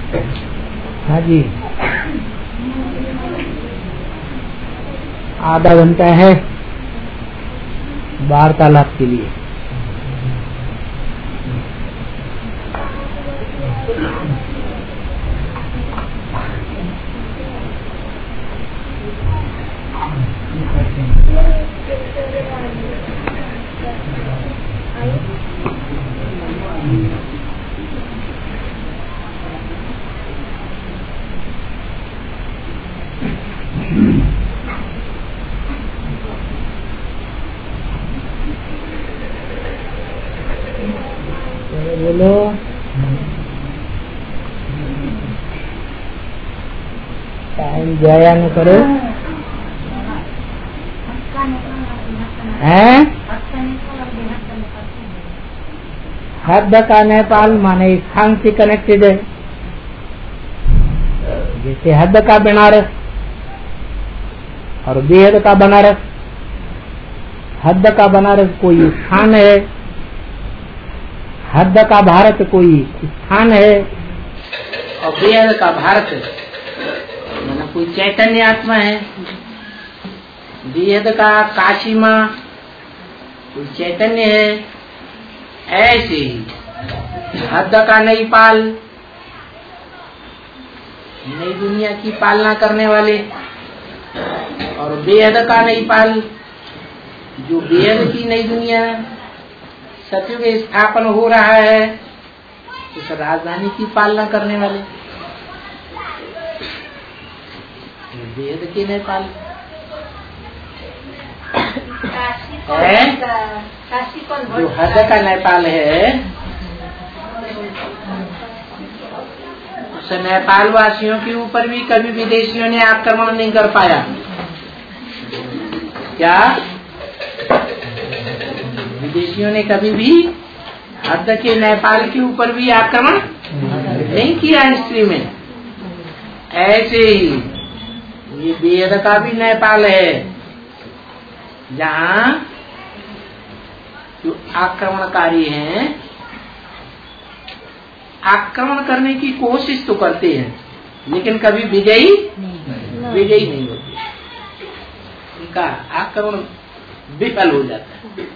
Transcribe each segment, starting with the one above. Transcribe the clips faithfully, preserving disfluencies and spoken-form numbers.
हाँ जी, आधा घंटा है वार्तालाप के लिए। बोलो, टाइम जाया न करो। हैं? हद का नेपाल माने स्थान से कनेक्टेड है, जैसे हद का बनारस और बेहद का बनारस। हद का बनारस कोई स्थान है, हद का भारत कोई स्थान है, और बेहद का भारत माना कोई चैतन्य आत्मा है। बेहद का काशी माँ कोई चैतन्य है। ऐसे ही हद का नेपाल नई दुनिया की पालना करने वाले, और बेहद का नेपाल जो बेहद की नई दुनिया सत्युग स्थापन हो रहा है उस राजधानी की पालना करने वाले बेहद के नेपाल है। जो हद का नेपाल है उस नेपाल वासियों के ऊपर भी कभी विदेशियों ने आक्रमण नहीं कर पाया। क्या विदेशियों ने कभी भी हद के नेपाल के ऊपर भी आक्रमण नहीं किया हिस्ट्री में। ऐसे ही ये बेहद का भी नेपाल है, जहाँ जो आक्रमणकारी हैं आक्रमण करने की कोशिश तो करते हैं लेकिन कभी विजयी विजयी नहीं होते। उनका आक्रमण विफल हो जाता है।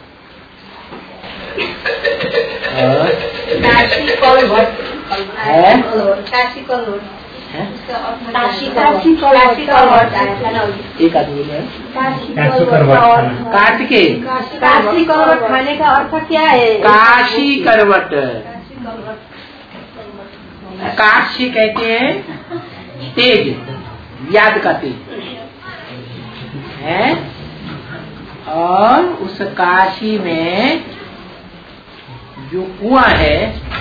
काशी कलवट है, काशी कलवट है? काशी काशी काशी कलवट एक आदमी है काशी कलवट काट के काशी कलवट खाने का अर्थ क्या है? काशी करवट। काशी कहते हैं तेज, याद का तेज है। और उस काशी में जो कुआं है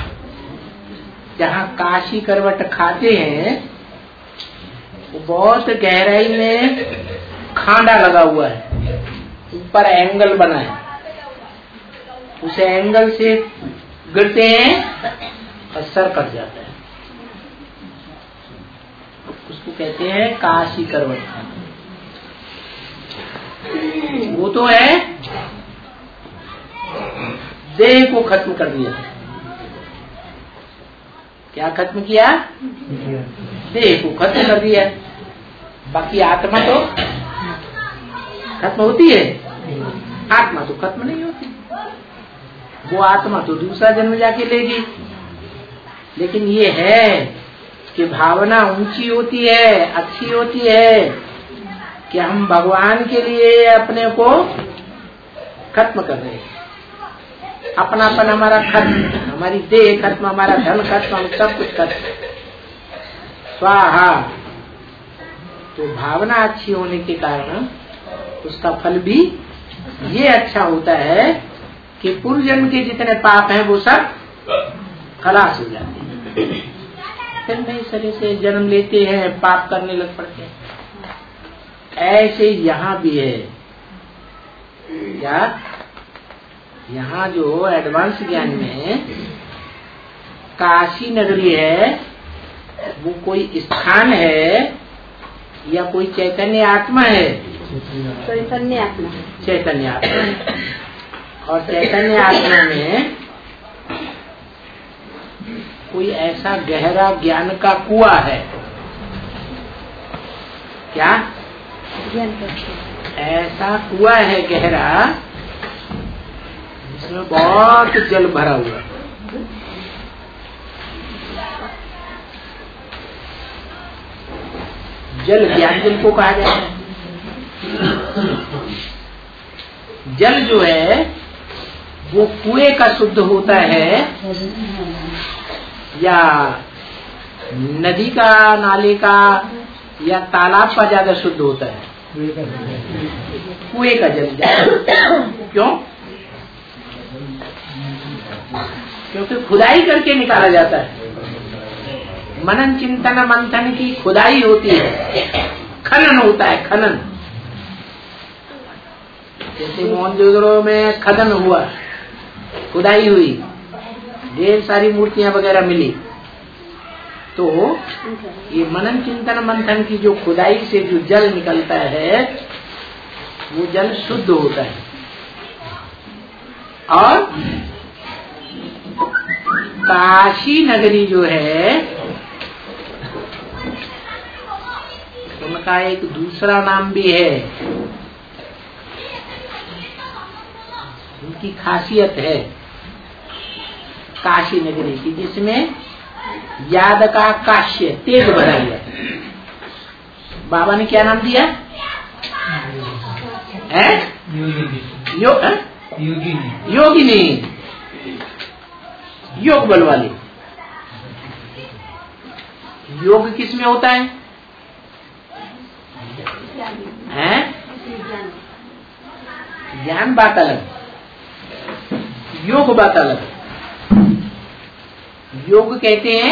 जहाँ काशी करवट खाते हैं वो बहुत गहराई में खांडा लगा हुआ है, ऊपर एंगल बना है। उस एंगल से गिरते हैं और सर कट जाता है। उसको कहते हैं काशी करवट खाना। वो तो है देह को खत्म कर दिया। क्या खत्म किया? देह को खत्म कर दिया। बाकी आत्मा तो खत्म होती है? आत्मा तो खत्म नहीं होती। वो आत्मा तो दूसरा जन्म जाके लेगी। लेकिन ये है कि भावना ऊंची होती है, अच्छी होती है कि हम भगवान के लिए अपने को खत्म कर रहे हैं। अपनापन हमारा खत्म, हमारी देह खत्म, हमारा धन खत्म, हम सब कुछ खत्म, स्वाहा। तो भावना अच्छी होने के कारण उसका फल भी ये अच्छा होता है कि पूर्व जन्म के जितने पाप हैं वो सब खलास हो जाते हैं। फिर नए शरीर से जन्म लेते हैं, पाप करने लग पड़ते हैं। ऐसे यहाँ भी है। क्या यहाँ जो एडवांस ज्ञान में काशी नगरी है वो कोई स्थान है या कोई चैतन्य आत्मा है? चैतन्य आत्मा। चैतन्य आत्मा। और चैतन्य आत्मा में कोई ऐसा गहरा ज्ञान का कुआं है क्या? ऐसा कुआं है गहरा जिसमें बहुत जल भरा हुआ है। जल ज्ञान जल को कहा जाता है। जल जो है वो कुएं का शुद्ध होता है या नदी का, नाले का या तालाब का ज्यादा शुद्ध होता है? कुएं का जल ज्यादा। क्यों? क्योंकि खुदाई करके निकाला जाता है। मनन चिंतन मंथन की खुदाई होती है, खनन होता है, खनन। जैसे मोहनजोदड़ो में खनन हुआ, खुदाई हुई, ढेर सारी मूर्तियां वगैरह मिली, तो ये मनन चिंतन मंथन की जो खुदाई से जो जल निकलता है वो जल शुद्ध होता है। और काशी नगरी जो है उनका एक दूसरा नाम भी है, उनकी खासियत है काशी नगरी की, जिसमें याद का काश्य तेज भरा हुआ। बाबा ने क्या नाम दिया है? यो, योगिनी। योगिनी, योग बल वाली। योग किस में होता है? हैं? ज्ञान बात अलग, योग बात अलग। योग कहते हैं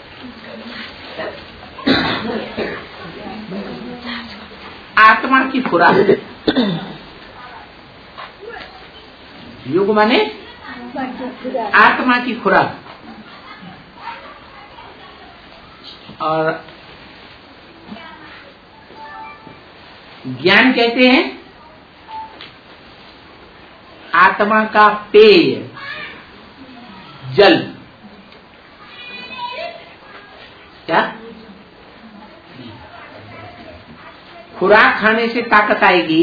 आत्मा की खुराक। योग माने आत्मा की खुराक। और ज्ञान कहते हैं आत्मा का पेय, जल। क्या? खुराक खाने से ताकत आएगी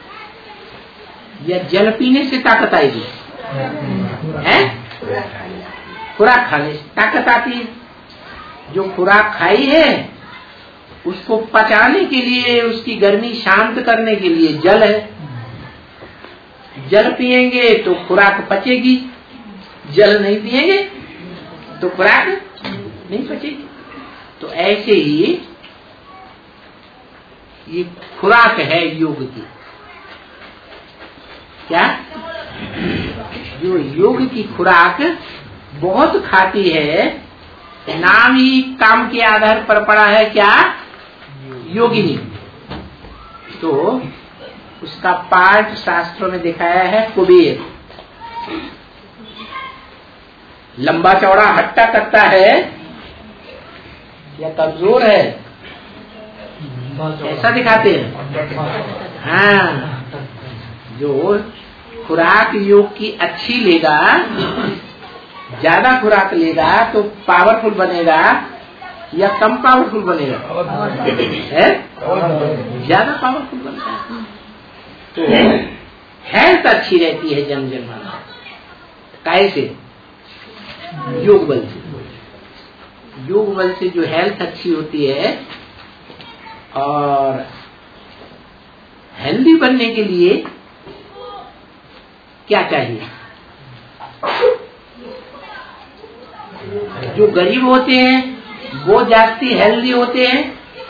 या जल पीने से ताकत आएगी? है? खुराक खाने से ताकत आती है। जो खुराक खाई है उसको पचाने के लिए, उसकी गर्मी शांत करने के लिए जल है। जल पिएंगे तो खुराक पचेगी, जल नहीं पिएंगे तो खुराक नहीं पचेगी। तो ऐसे ही ये खुराक है योग की। क्या? जो योग की खुराक बहुत खाती है, नाम ही काम के आधार पर पड़ा है, क्या? योगिनी। तो उसका पाठ शास्त्रों में दिखाया है कुबेर। लंबा चौड़ा हट्टा कट्टा है या कमजोर है, ऐसा दिखाते हैं। हाँ, जो खुराक योग की अच्छी लेगा, ज्यादा खुराक लेगा तो पावरफुल बनेगा या कम पावरफुल बनेगा? है? ज्यादा पावरफुल बनता है। तो हेल्थ अच्छी रहती है जन्म जन्मांतर। कैसे? योग बल से। योग बल से जो हेल्थ अच्छी होती है, और हेल्दी बनने के लिए क्या चाहिए? जो गरीब होते हैं वो जास्ती हेल्दी होते हैं,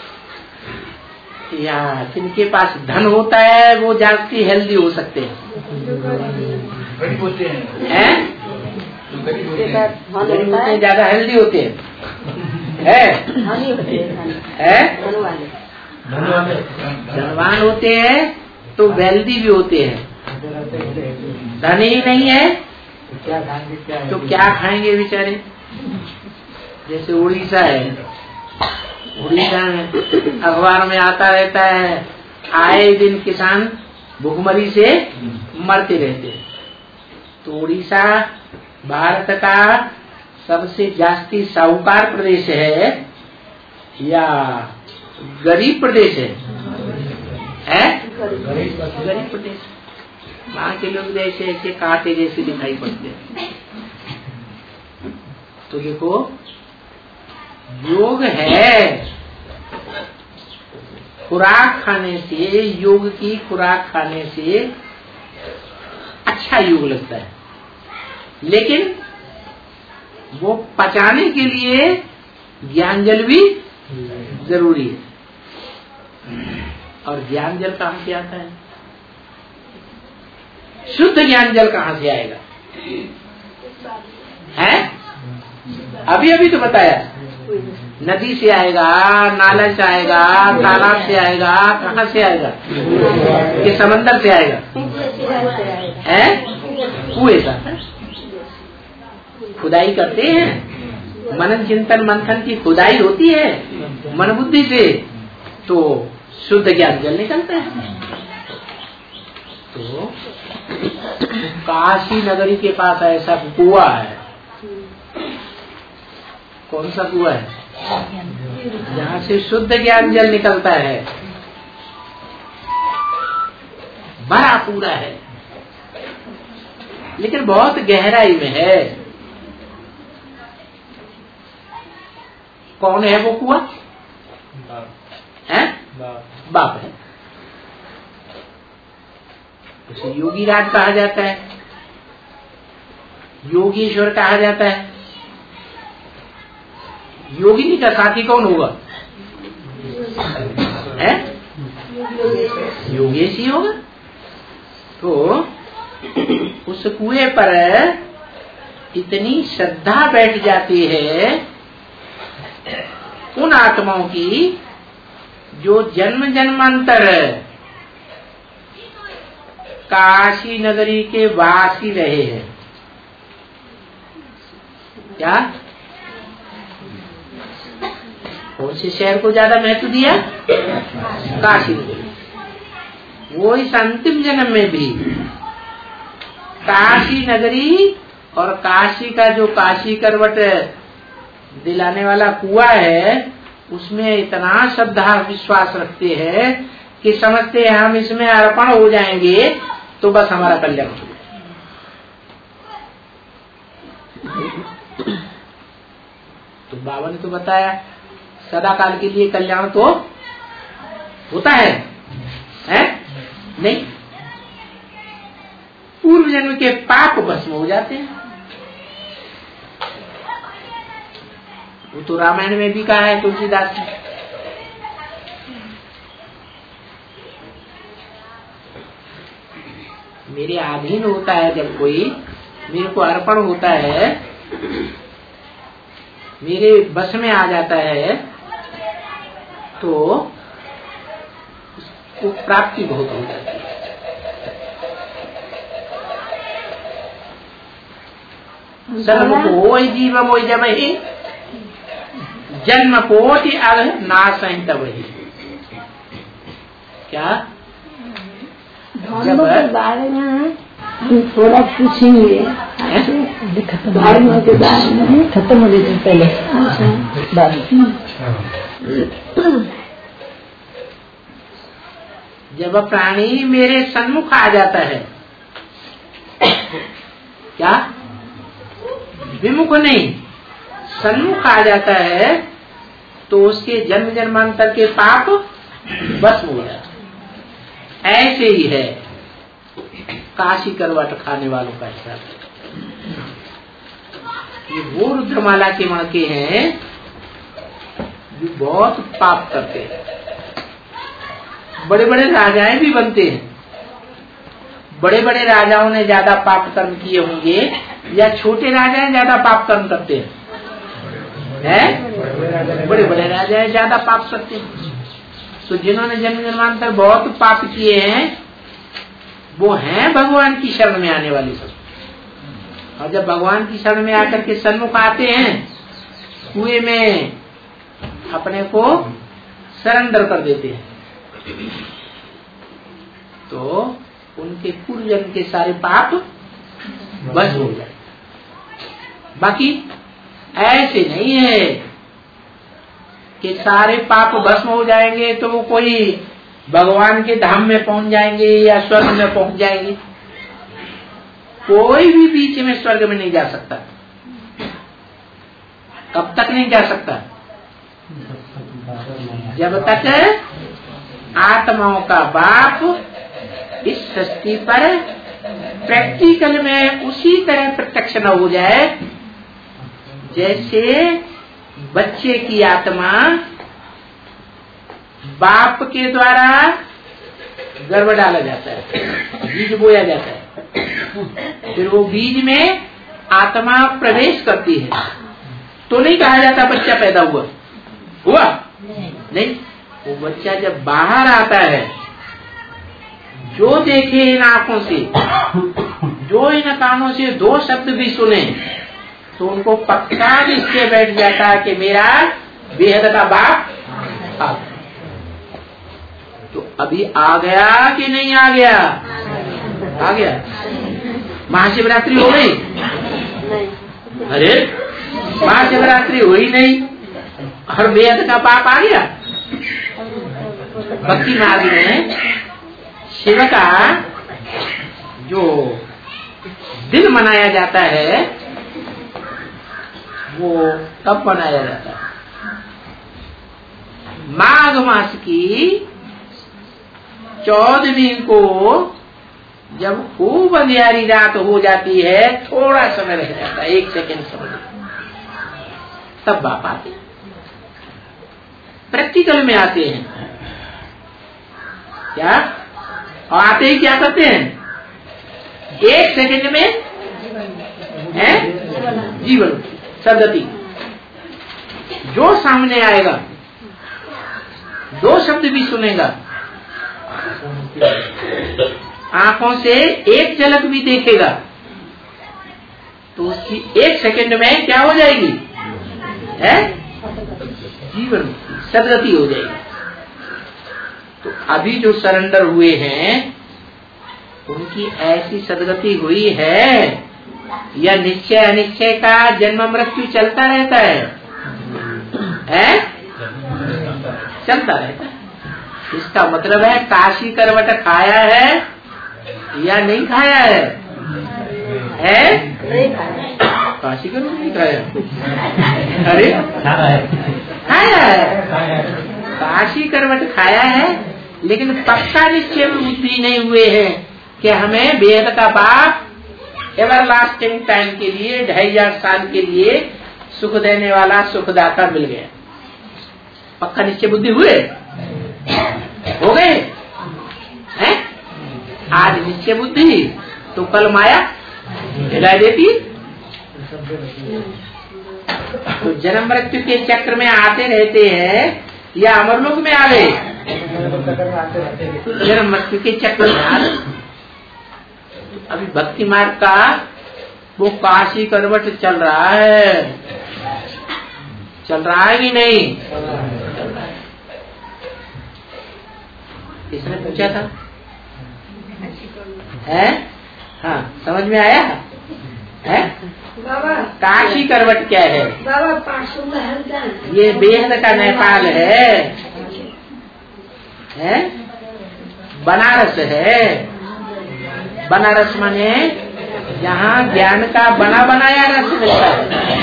या जिनके पास धन होता है वो जास्ती हेल्दी हो सकते हैं? गरीब होते हैं, हैं? गरीब होते हैं ज्यादा हेल्दी होते हैं। है? है? धनवान होते हैं तो वेल्दी भी होते हैं। धन ही नहीं है तो क्या खाएंगे बेचारे? जैसे उड़ीसा है, उड़ीसा में अखबार में आता रहता है, आए दिन किसान भूखमरी से मरते रहते हैं। तो उड़ीसा भारत का सबसे जास्ती साहूकार प्रदेश है या गरीब प्रदेश है? है गरीब प्रदेश। वहाँ के लोग जैसे ऐसे कांटे जैसे दिखाई पड़ते हैं। तो देखो, योग है, खुराक खाने से, योग की खुराक खाने से अच्छा योग लगता है, लेकिन वो पचाने के लिए ज्ञान जल भी जरूरी है। और ज्ञान जल कहाँ से आता है? शुद्ध ज्ञान जल कहाँ से आएगा? है? अभी अभी तो बताया, नदी से आएगा, नाला से आएगा, तालाब से आएगा, कहाँ से आएगा? कि समंदर से आएगा? है? कुएं का खुदाई करते हैं, मनन चिंतन मंथन की खुदाई होती है मन बुद्धि से, तो शुद्ध ज्ञान जल निकलता है। तो काशी नगरी के पास ऐसा कुआं है। कौन सा कुआं है? जहाँ से शुद्ध ज्ञान जल निकलता है, बड़ा पूरा है, लेकिन बहुत गहराई में है। कौन है वो कुआं? है? बाप है। उसे योगी राज कहा जाता है, योगीश्वर कहा जाता है। योगिनी का साथी कौन होगा? है? योगेश ही होगा। तो उस कुएं पर इतनी श्रद्धा बैठ जाती है उन आत्माओं की जो जन्म जन्मांतर काशी नगरी के वासी रहे हैं। क्या? कौन से शहर को ज्यादा महत्व दिया? काशी नगरी। वो इस अंतिम जन्म में भी काशी नगरी और काशी का जो काशी करवट दिलाने वाला कुआं है, उसमें इतना श्रद्धा विश्वास रखते हैं कि समझते हैं हम इसमें अर्पण हो जाएंगे तो बस हमारा कल्याण हो जाएगा। तो बाबा ने तो बताया सदा काल के लिए कल्याण तो होता है, है? नहीं, पूर्व जन्म के पाप भस्म हो जाते हैं। वो तो रामायण में भी कहा है तुलसीदास ने। मेरे अधीन होता है जब कोई, मेरे को अर्पण होता है, मेरे बस में आ जाता है, तो उसको प्राप्ति बहुत हो जाती है। सर्वको जीव मोई जब ही जन्म कोटि अग नाश तब ही। क्या? धर्म के बारे में हम थोड़ा पूछेंगे, धर्म के बारे में खत्म हो जाए पहले। जब प्राणी मेरे सन्मुख आ जाता है, क्या? विमुख नहीं, सन्मुख आ जाता है, तो उसके जन्म जन्मांतर के पाप भस्म हो जाते। ऐसे ही है काशी करवट खाने वालों का हिसाब। ये वो रुद्रमाला के मणके हैं जो बहुत पाप करते हैं। बड़े बड़े राजाएं भी बनते हैं। बड़े बड़े राजाओं ने ज्यादा पाप कर्म किए होंगे या छोटे राजाएं ज्यादा पाप कर्म करते हैं? है? बड़े बड़े राजाएं ज्यादा पाप करते हैं। तो जिन्होंने जन्म जन्मांतर बहुत पाप किए हैं, वो हैं भगवान की शरण में आने वाले सब। और जब भगवान की शरण में आकर के सन्मुख आते हैं, कुएं में अपने को सरेंडर कर देते हैं, तो उनके पूर्व जन्म के सारे पाप बस हो जाए। बाकी ऐसे नहीं है कि सारे पाप भस्म हो जाएंगे तो वो कोई भगवान के धाम में पहुंच जाएंगे या स्वर्ग में पहुंच जाएंगे। कोई भी बीच में स्वर्ग में नहीं जा सकता। कब तक नहीं जा सकता? जब तक आत्माओं का बाप इस सृष्टि पर प्रैक्टिकल में उसी तरह प्रत्यक्ष न हो जाए जैसे बच्चे की आत्मा बाप के द्वारा गर्भ डाला जाता है, बीज बोया जाता है, फिर वो बीज में आत्मा प्रवेश करती है तो नहीं कहा जाता बच्चा पैदा हुआ हुआ नहीं। वो बच्चा जब बाहर आता है, जो देखे इन आंखों से, जो इन कानों से दो शब्द भी सुने तो उनको पक्का निश्चय बैठ जाता है कि मेरा बेहद का बाप आ गया। तो अभी आ गया कि नहीं आ गया? आ गया। महाशिवरात्रि हो गई? अरे महाशिवरात्रि हुई नहीं और बेहद का पाप आ गया। भक्ति मार्ग में शिव का जो दिन मनाया जाता है वो कब मनाया जाता है? माघ मास की चौदहवीं को जब खूब अंधियारी रात हो जाती है, थोड़ा समय रह जाता है, एक सेकंड समय, तब बाप आते हैं, प्रैक्टिकल में आते हैं। क्या? और आते ही क्या करते हैं? एक सेकंड में है जीवन सदगति। जो सामने आएगा, दो शब्द भी सुनेगा, आंखों से एक झलक भी देखेगा तो उसकी एक सेकंड में क्या हो जाएगी? है जीवन सदगति हो जाएगी। तो अभी जो सरेंडर हुए हैं उनकी ऐसी सदगति हुई है या निश्चय अनिश्चय का जन्म मृत्यु चलता रहता है? है? चलता रहता है। इसका मतलब है काशी करवट खाया है या नहीं खाया है? है? काशी करवट नहीं खाया? अरे खाया है, काशी करवट खाया है, लेकिन पक्का निश्चय बुद्धि नहीं हुए हैं कि हमें बेहद का बाप एवर लास्टिंग टाइम के लिए, ढाई हजार साल के लिए सुख देने वाला सुखदाता मिल गया। पक्का निश्चय बुद्धि हुए? हो गए हैं? आज निश्चय बुद्धि तो कल माया हिला देती। तो जन्म मृत्यु के चक्र में आते रहते हैं या अमरलोक में आ गए? जन्म मृत्यु के चक्र में आ गए। अभी भक्ति मार्ग का वो काशी करवट चल रहा है, चल रहा है कि नहीं? किसने पूछा था? है? हाँ, समझ में आया है? बाबा काशी करवट क्या है? बाबा पासों में है, ये बेहद का नेपाल है, है? बनारस है। बनारस माने जहाँ ज्ञान का बना बनाया रस मिलता है।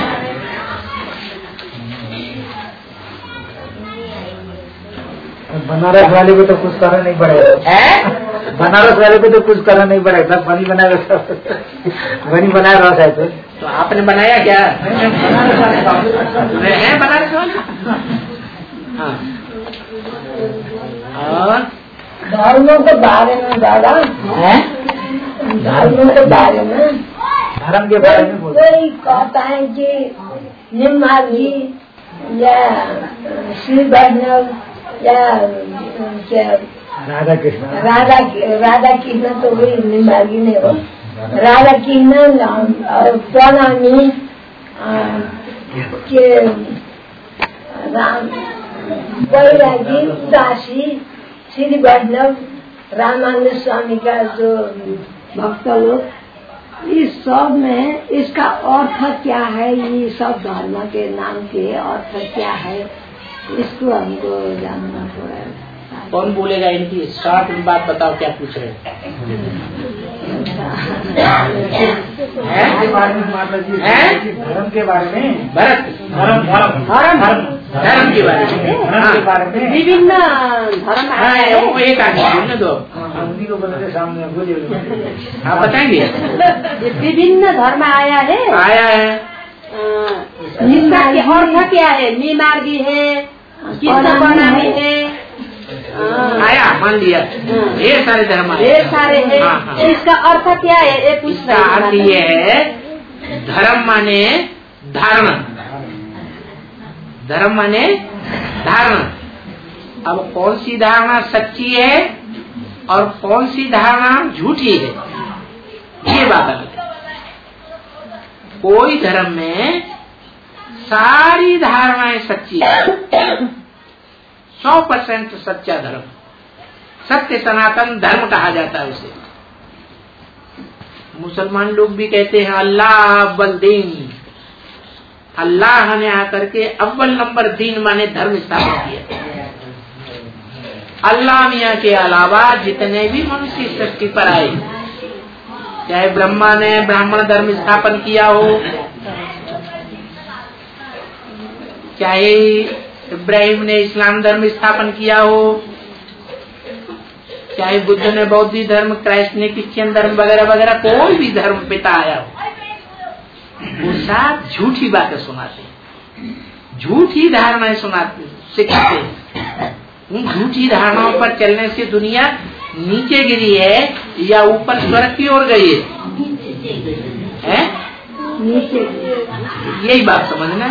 बनारस वाले को तो कुछ करना नहीं पड़ेगा। है? बनारस वाले को तो कुछ करना नहीं पड़ेगा, सब बनी बनाया बनी बनाया रस है। तो तो आपने बनाया क्या? है बनारस वाले? हाँ। और धर्मों के बारे में दादा है? धर्मों के बारे में धर्म के बारे में बोल। कोई कहता है कि निम्मार्गी या श्री वैष्णव या क्या राधा कृष्ण राधा राधा कृष्ण तो वही निम्मार्गी नहीं हो, राधा कृष्ण और प्रणामी के राम वैरागी उदासी श्री वैष्णव रामानंद स्वामी का जो भक्त लोग इस सब में इसका अर्थ क्या है, ये सब धर्म के नाम के अर्थ क्या है, इसको हमको जानना पड़ेगा। कौन बोलेगा इनकी शॉर्ट में बात बताओ, क्या पूछ रहे हैं? धर्म के बारे में, भरत धर्म धर्म धर्म धर्म के बारे में, धर्म के बारे में विभिन्न धर्म हाँ, वो एक आदमी बोलने दो, हिंदी को बोलते सामने बोलिए, आप बताएंगे। विभिन्न धर्म आया है, आया है, इसका अर्थ क्या है? निमार्गी है, कितना बनाने है, आया मान लिया, ढेर सारे धर्म आए, ढेर सारे है। हाँ, हाँ। इसका अर्थ क्या है? ये पूछ इसका अर्थ ये है, धर्म माने धारणा, धर्म माने धारणा। अब कौन सी धारणा सच्ची है और कौन सी धारणा झूठी है, ये बात अलग है। कोई धर्म में सारी धारणाएं सच्ची है, सौ परसेंट सच्चा धर्म, सत्य सनातन धर्म कहा जाता है उसे। मुसलमान लोग भी कहते हैं अल्लाह अव्वल दीन, अल्लाह ने आकर के अव्वल नंबर दीन माने धर्म स्थापन किया। अल्लाह मियाँ के अलावा जितने भी मनुष्य सृष्टि पर आए, चाहे ब्रह्मा ने ब्राह्मण धर्म स्थापन किया हो, चाहे इब्राहिम ने इस्लाम धर्म स्थापन किया हो, चाहे बुद्ध ने बौद्ध धर्म, क्राइस्ट ने क्रिश्चियन धर्म वगैरह वगैरह, कोई भी धर्म पिता आया हो, वो सब झूठी बातें सुनाते हैं, झूठी धारणाएं सुनाते सिखाते हैं। उन झूठी धारणाओं पर चलने से दुनिया नीचे गिरी है या ऊपर स्वर्ग की ओर गई है, है? नीचे। यही बात समझना।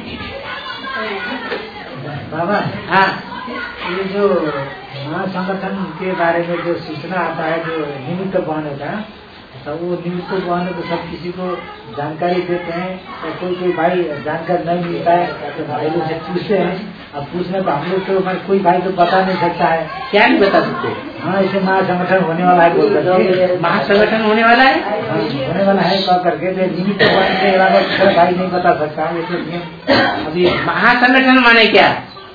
बाबा हाँ, ये जो महासंगठन के बारे में जो सूचना आता है, जो निमित्त बहने का, तो वो निमित्त बहने को सब किसी को जानकारी देते हैं, और कोई कोई भाई जानकारी नहीं मिलता है तो भाई लोग से पूछते हैं। अब पूछने तो हम लोग तो कोई भाई तो बता नहीं सकता है, क्या नहीं बता सकते? हाँ ऐसे महासंगठन होने वाला है बोल करके, महासंगठन होने वाला है, हाँ, होने वाला है कह करके, निमित्त बहने के अलावा दूसरा भाई नहीं बता सकता है। तो अभी महासंगठन माने क्या?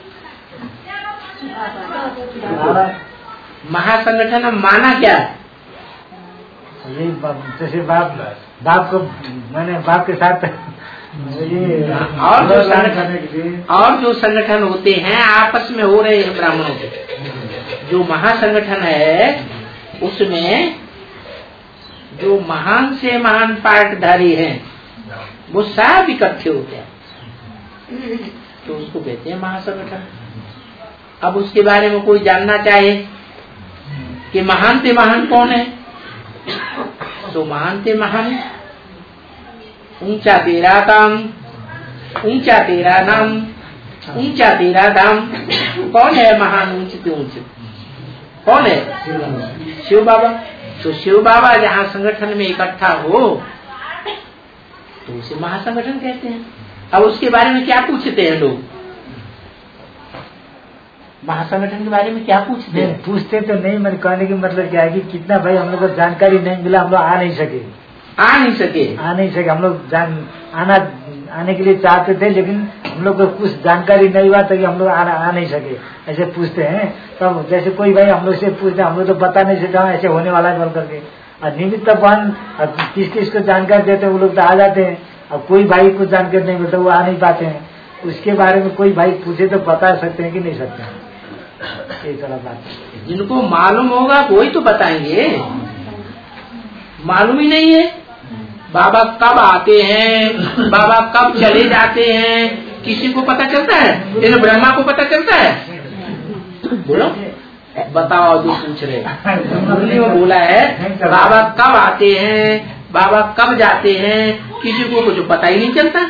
महासंगठन माना क्या? ये जैसे बाप बाप को मैंने बाप के साथ ये और जो संगठन और जो संगठन होते हैं आपस में हो रहे हैं ब्राह्मणों के, जो महासंगठन है उसमें जो महान से महान पार्टधारी हैं वो सब इकट्ठे होते हैं, तो उसको कहते हैं महासंगठन। अब उसके बारे में कोई जानना चाहे कि महान से महान कौन है, तो महान से महान ऊंचा तेरा काम, ऊंचा तेरा नाम, ऊंचा तेरा दाम। कौन है महान ऊंच से ऊंच? कौन है? शिव बाबा। तो शिव बाबा जहाँ संगठन में इकट्ठा हो तो उसे महासंगठन कहते हैं। अब उसके बारे में क्या पूछते हैं लोग? महासंगठन के बारे में क्या पूछते हैं? पूछते तो नहीं, मेरे कहने की मतलब क्या है कि कितना भाई हम लोग को जानकारी नहीं मिला, हम लोग आ नहीं सके आ नहीं सके आ नहीं सके हम लोग जान आना आने के लिए चाहते थे, लेकिन हम लोग को कुछ जानकारी नहीं हुआ तो कि हम लोग आ, आ नहीं सके, ऐसे पूछते हैं। तब तो जैसे कोई भाई हम लोग से पूछते हम लोग तो बता नहीं सकते ऐसे होने वाला है बोल करके, और निमित्त बहन किस किस को जानकारी देते हैं वो लोग तो आ जाते हैं, और कोई भाई को जानकारी नहीं मिलता वो आ नहीं पाते हैं। उसके बारे में कोई भाई पूछे तो बता सकते हैं कि नहीं सकते हैं, यही सारा बात। जिनको मालूम होगा वही तो बताएंगे, मालूम ही नहीं है। बाबा कब आते हैं, बाबा कब चले जाते हैं, किसी को पता चलता है? इन ब्रह्मा को पता चलता है? बोलो बताओ जो पूछ रहे। मुरली में बोला है बाबा कब आते हैं, बाबा कब जाते हैं, किसी को कुछ पता ही नहीं चलता।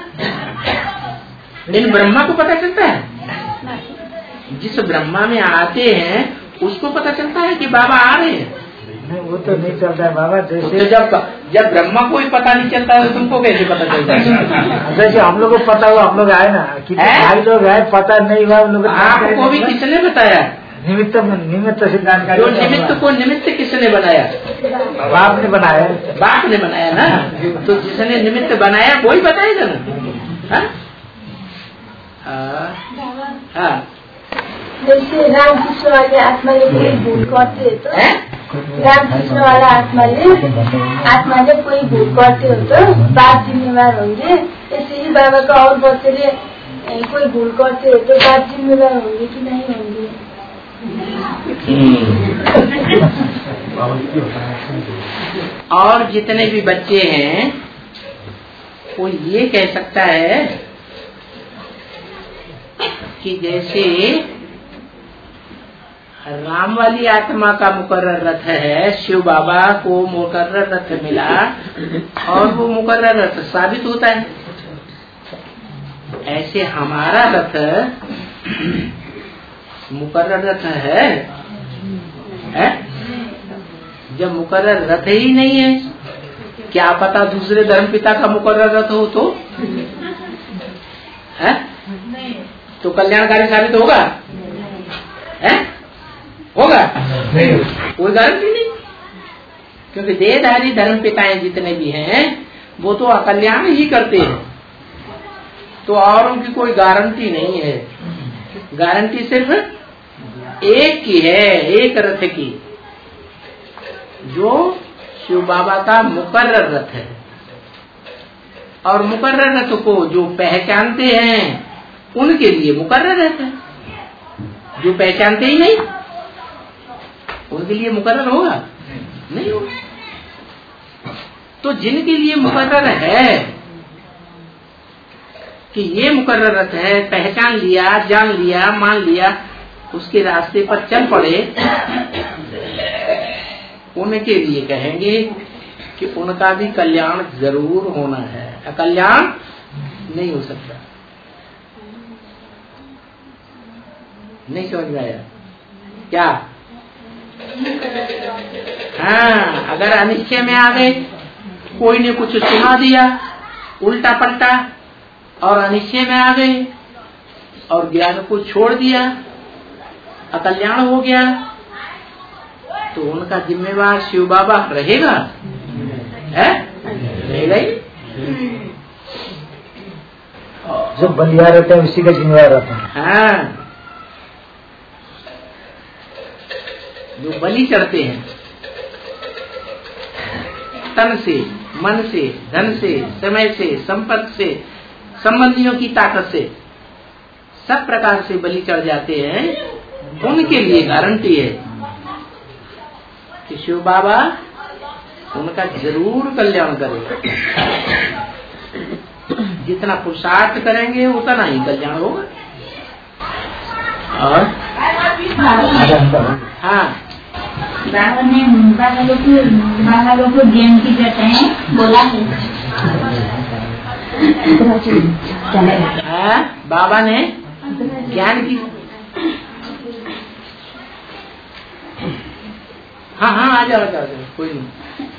इन ब्रह्मा को पता चलता है? जिस ब्रह्मा में आते हैं उसको पता चलता है कि बाबा आ रहे हैं। नहीं वो तो नहीं चलता है बाबा, जैसे तो जब जब ब्रह्मा को ही पता नहीं चलता है तो तुमको कैसे पता चलता है? जैसे हम लोग को पता हुआ हम लोग आए ना, कितने भाई लोग आए पता नहीं हुआ उन लोग। आपको भी किसने बताया? निमित्त निमित्त से जानकारी। जो निमित्त को निमित्त किसने बनाया? बाप ने बनाया। बाप ने बनाया ना, तो जिसने निमित्त बनाया वही बताएगा ना। हाँ, जैसे रामकृष्ण वाले आत्माले कोई भूल करते हो तो रामकृष्ण वाला आत्माले आत्माले कोई भूल करते हो तो बाप जिम्मेवार होंगे। ऐसे ही बाबा का और बच्चे कोई भूल करते हो तो बाप जिम्मेवार होंगे कि नहीं होंगे? और जितने भी बच्चे हैं वो ये कह सकता है कि जैसे राम वाली आत्मा का मुकर्रर रथ है, शिव बाबा को मुकर्रर रथ मिला और वो मुकर्रर रथ साबित होता है, ऐसे हमारा रथ मुकर्रर रथ है, है? जब मुकर्रर रथ ही नहीं है, क्या पता दूसरे धर्मपिता का मुकर्रर रथ हो तो है? तो कल्याणकारी साबित होगा? है? होगा? नहीं, कोई गारंटी नहीं, क्योंकि देहधारी धर्मपिताएं जितने भी हैं वो तो अकल्याण ही करते हैं, तो औरों की कोई गारंटी नहीं है। गारंटी सिर्फ एक की है, एक रथ की, जो शिव बाबा का मुकर्रर रथ है। और मुकर्रर रथ को जो पहचानते हैं उनके लिए मुकर्रर रथ है, जो पहचानते ही नहीं उनके लिए मुकर्रर होगा? नहीं होगा। तो जिनके लिए मुकर्रर है कि ये मुकर्रर रथ है, पहचान लिया, जान लिया, मान लिया, उसके रास्ते पर चल पड़े, उनके लिए कहेंगे कि उनका भी कल्याण जरूर होना है, अकल्याण नहीं हो सकता। नहीं समझ में आया क्या? हाँ, अगर अनिश्चय में आ गए, कोई ने कुछ सुना दिया उल्टा पलटा और अनिश्चय में आ गए और ज्ञान को छोड़ दिया, अकल्याण हो गया, तो उनका जिम्मेवार शिव बाबा रहेगा? है? रहेगा ही। जो बलिया रहता है उसी का जिम्मेवार रहता है। हाँ, जो बलि चढ़ते हैं तन से, मन से, धन से, समय से, संपर्क से, संबंधियों की ताकत से, सब प्रकार से बलि चढ़ जाते हैं, उनके लिए गारंटी है कि शिव बाबा उनका जरूर कल्याण करेगा। जितना पुरुषार्थ करेंगे उतना ही कल्याण होगा। और हाँ, बाबा ने बाबा लोग बाबा लोग को ज्ञान की जटाएं बोला है। हाँ, बाबा ने ज्ञान की, हाँ हाँ आ जाओ आ जाओ, कोई नहीं।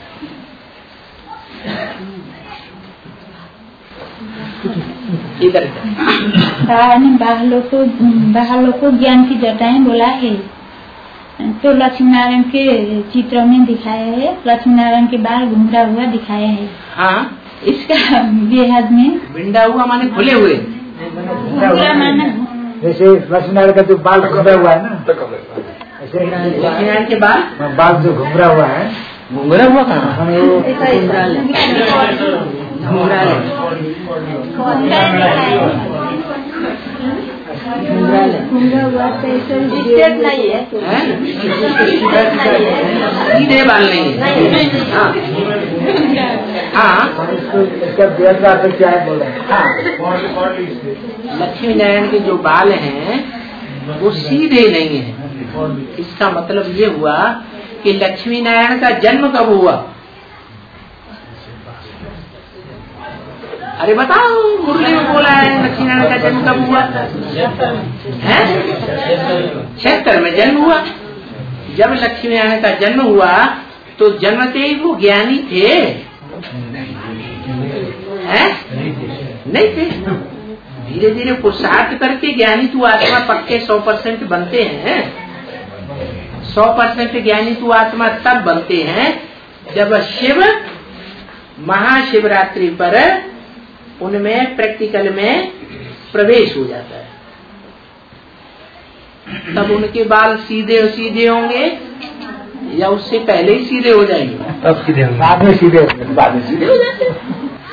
इधर बाबा ने बाहलों को बाहलों को ज्ञान की जटाएं बोला है, तो लक्ष्मी नारायण के चित्र में दिखाया है, लक्ष्मी नारायण के बाल घुमरा हुआ दिखाया है। हाँ, इसका बेहद में बिंडा हुआ माने खुले हुए, घुमरा माना जैसे लक्ष्मी नारायण का जो बाल घुमरा हुआ है ना, ऐसे लक्ष्मी नारायण के बाल बाल जो घुमरा हुआ है, घुमरा हुआ कहाँ? घुमरा स्टेट नहीं है, सीधे बाल नहीं है। हाँ हाँ, इसका बेहद अर्थ क्या है बोला? हाँ, लक्ष्मी नारायण के जो बाल हैं वो सीधे नहीं है। इसका मतलब ये हुआ कि लक्ष्मी नारायण का जन्म कब हुआ? अरे बताओ, मुरली में बोला है लक्ष्मी नारायण का जन्म कब हुआ है? छिहत्तर में जन्म हुआ। जब लक्ष्मी नारायण का जन्म हुआ तो जन्मते ही वो ज्ञानी थे? हैं? नहीं थे। धीरे धीरे पुरुषार्थ करके ज्ञानी तू आत्मा पक्के सौ परसेंट बनते हैं। सौ परसेंट ज्ञानी तू आत्मा तब बनते हैं जब शिव महाशिवरात्रि पर उनमें प्रैक्टिकल में प्रवेश हो जाता है। तब उनके बाल सीधे सीधे होंगे या उससे पहले ही सीधे हो जाएंगे? तब सीधे बाद में सीधे बाद में सीधे हो जाते हैं।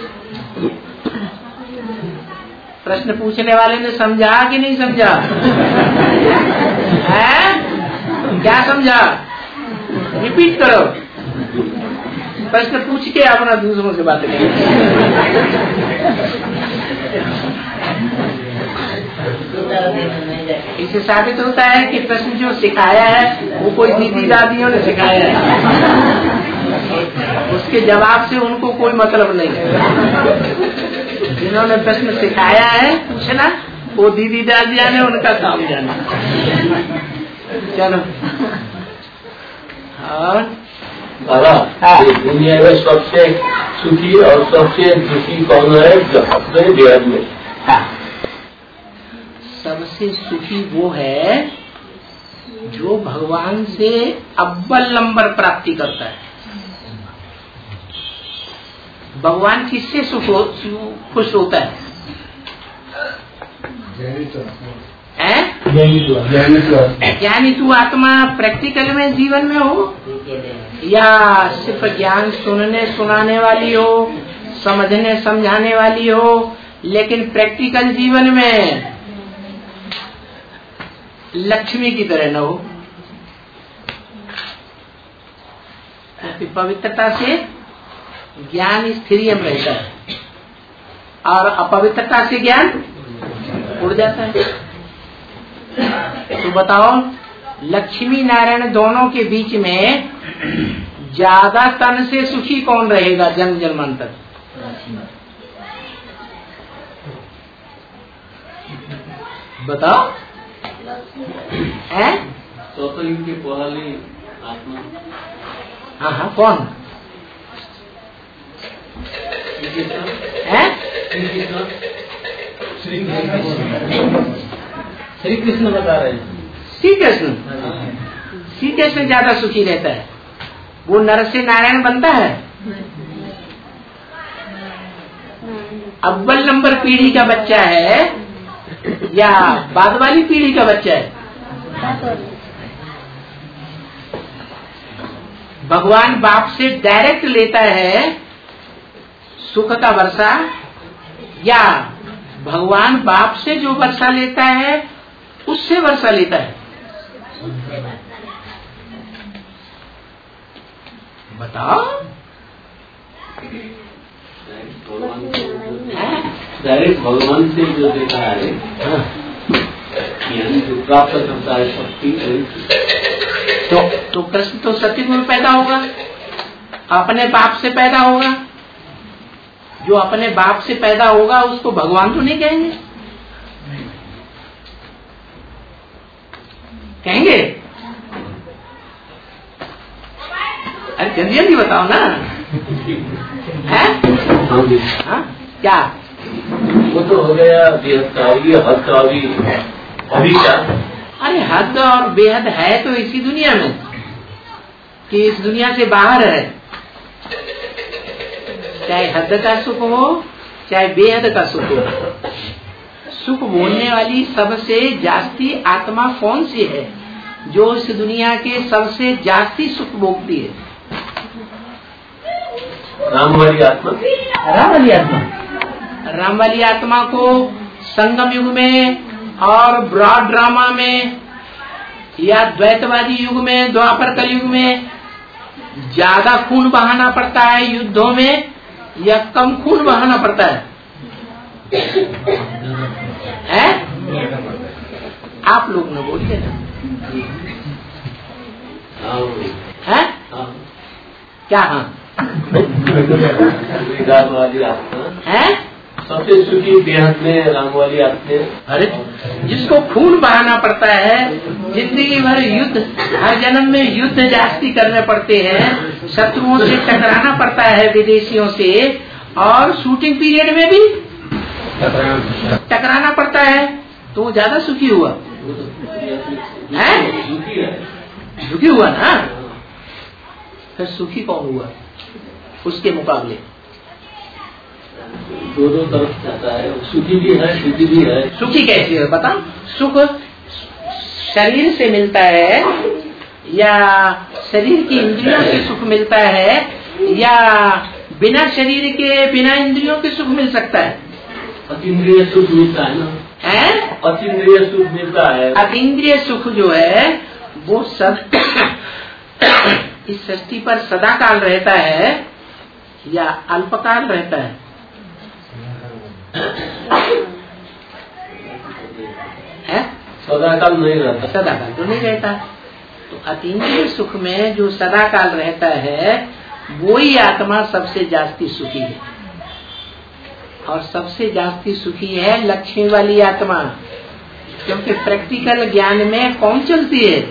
प्रश्न पूछने वाले ने समझा कि नहीं समझा? है? क्या समझा? रिपीट करो। प्रश्न पूछ के अपना दूसरों से बातें करें। इससे साबित होता है कि प्रश्न जो सिखाया है वो कोई दीदी दादियों ने सिखाया है, उसके जवाब से उनको कोई मतलब नहीं है। जिन्होंने प्रश्न सिखाया है पूछना, वो दीदी दादिया ने उनका काम जाना। चलो और दादा, दुनिया में सबसे सुखी और सबसे दुखी कौन है? जो अपने देह में। सबसे सुखी वो है जो भगवान से अव्वल नंबर प्राप्ति करता है। भगवान किससे सुख हो, खुश होता है? ज्ञानी तू आत्मा प्रैक्टिकल में जीवन में हो या सिर्फ ज्ञान सुनने सुनाने वाली हो, समझने समझाने वाली हो, लेकिन प्रैक्टिकल जीवन में लक्ष्मी की तरह न हो। क्योंकि पवित्रता से ज्ञान स्थिरियम रहता है और अपवित्रता से ज्ञान उड़ जाता है। तो बताओ, लक्ष्मी नारायण दोनों के बीच में ज्यादा तन से सुखी कौन रहेगा जन्म जन्मांतर? बताओ। है के पहली आत्मा। हाँ हाँ कौन है? श्री कृष्ण बता रहे हैं। श्री कृष्ण श्री कृष्ण ज्यादा सुखी रहता है। वो नर से नारायण बनता है। अव्वल नंबर पीढ़ी का बच्चा है या बाद वाली पीढ़ी का बच्चा है? भगवान बाप से डायरेक्ट लेता है सुख का वर्षा या भगवान बाप से जो वर्षा लेता है उससे वर्षा लेता है? बताओ। डायरेक्ट भगवान से जो देखा है, यानी जो प्राप्त करता है शक्ति, तो तो कृष्ण तो सतयुग में पैदा होगा, अपने बाप से पैदा होगा। जो अपने बाप से पैदा होगा उसको भगवान तो नहीं कहेंगे? कहेंगे? अरे जल्दी जल्दी बताओ ना। है? हाँ? क्या वो तो हो गया बेहद का, हद का अभी अभी क्या? अरे हद और बेहद है तो इसी दुनिया में कि इस दुनिया से बाहर है। चाहे हद का सुख हो चाहे बेहद का सुख हो, सुख बोलने वाली सबसे जास्ती आत्मा कौन सी है जो इस दुनिया के सबसे जास्ती सुख भोगती है? राम वाली आत्मा। राम वाली आत्मा। राम वाली आत्मा को संगम युग में और ब्रॉड ड्रामा में या द्वैतवादी युग में, द्वापर कलयुग में ज्यादा खून बहाना पड़ता है युद्धों में या कम खून बहाना पड़ता है? है? आप लोग न बोलिए ना। है? क्या? हाँ वाली आत्मा है सबसे सुखी बेहद में राम वाली आत्मा। अरे जिसको खून बहाना पड़ता है, जिंदगी भर युद्ध, हर जन्म में युद्ध जास्ती करने पड़ते हैं, शत्रुओं से टकराना पड़ता है, विदेशियों से, और शूटिंग पीरियड में भी टकराना पड़ता है, तो वो ज्यादा सुखी हुआ है। दुखी हुआ ना, फिर सुखी कौन हुआ उसके मुकाबले? दोनों तरफ जाता है, सुखी भी है सुखी भी है। सुखी कैसे है बता? सुख शरीर से मिलता है या शरीर की इंद्रियों से सुख मिलता है या बिना शरीर के बिना इंद्रियों के सुख मिल सकता है? अतीन्द्रिय सुख मिलता है ना, है अतीन्द्रिय सुख मिलता है। अतीन्द्रिय सुख जो है वो सब इस सृष्टि पर सदा काल रहता है या अल्पकाल रहता है? है सदा काल नहीं रहता। सदा काल तो नहीं रहता। तो अतीन्द्रिय सुख में जो सदा काल रहता है वो ही आत्मा सबसे जास्ती सुखी है, और सबसे जास्ती सुखी है लक्ष्मी वाली आत्मा, क्योंकि प्रैक्टिकल ज्ञान में कौन चलती है?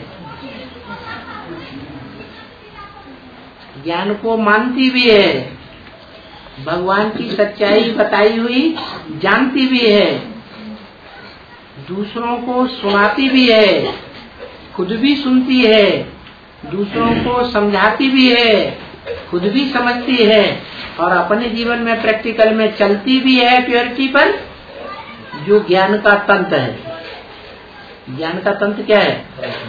ज्ञान को मानती भी है, भगवान की सच्चाई बताई हुई जानती भी है, दूसरों को सुनाती भी है, खुद भी सुनती है, दूसरों को समझाती भी है, खुद भी समझती है, और अपने जीवन में प्रैक्टिकल में चलती भी है प्योरिटी पर, जो ज्ञान का तंत्र है। ज्ञान का तंत्र क्या है?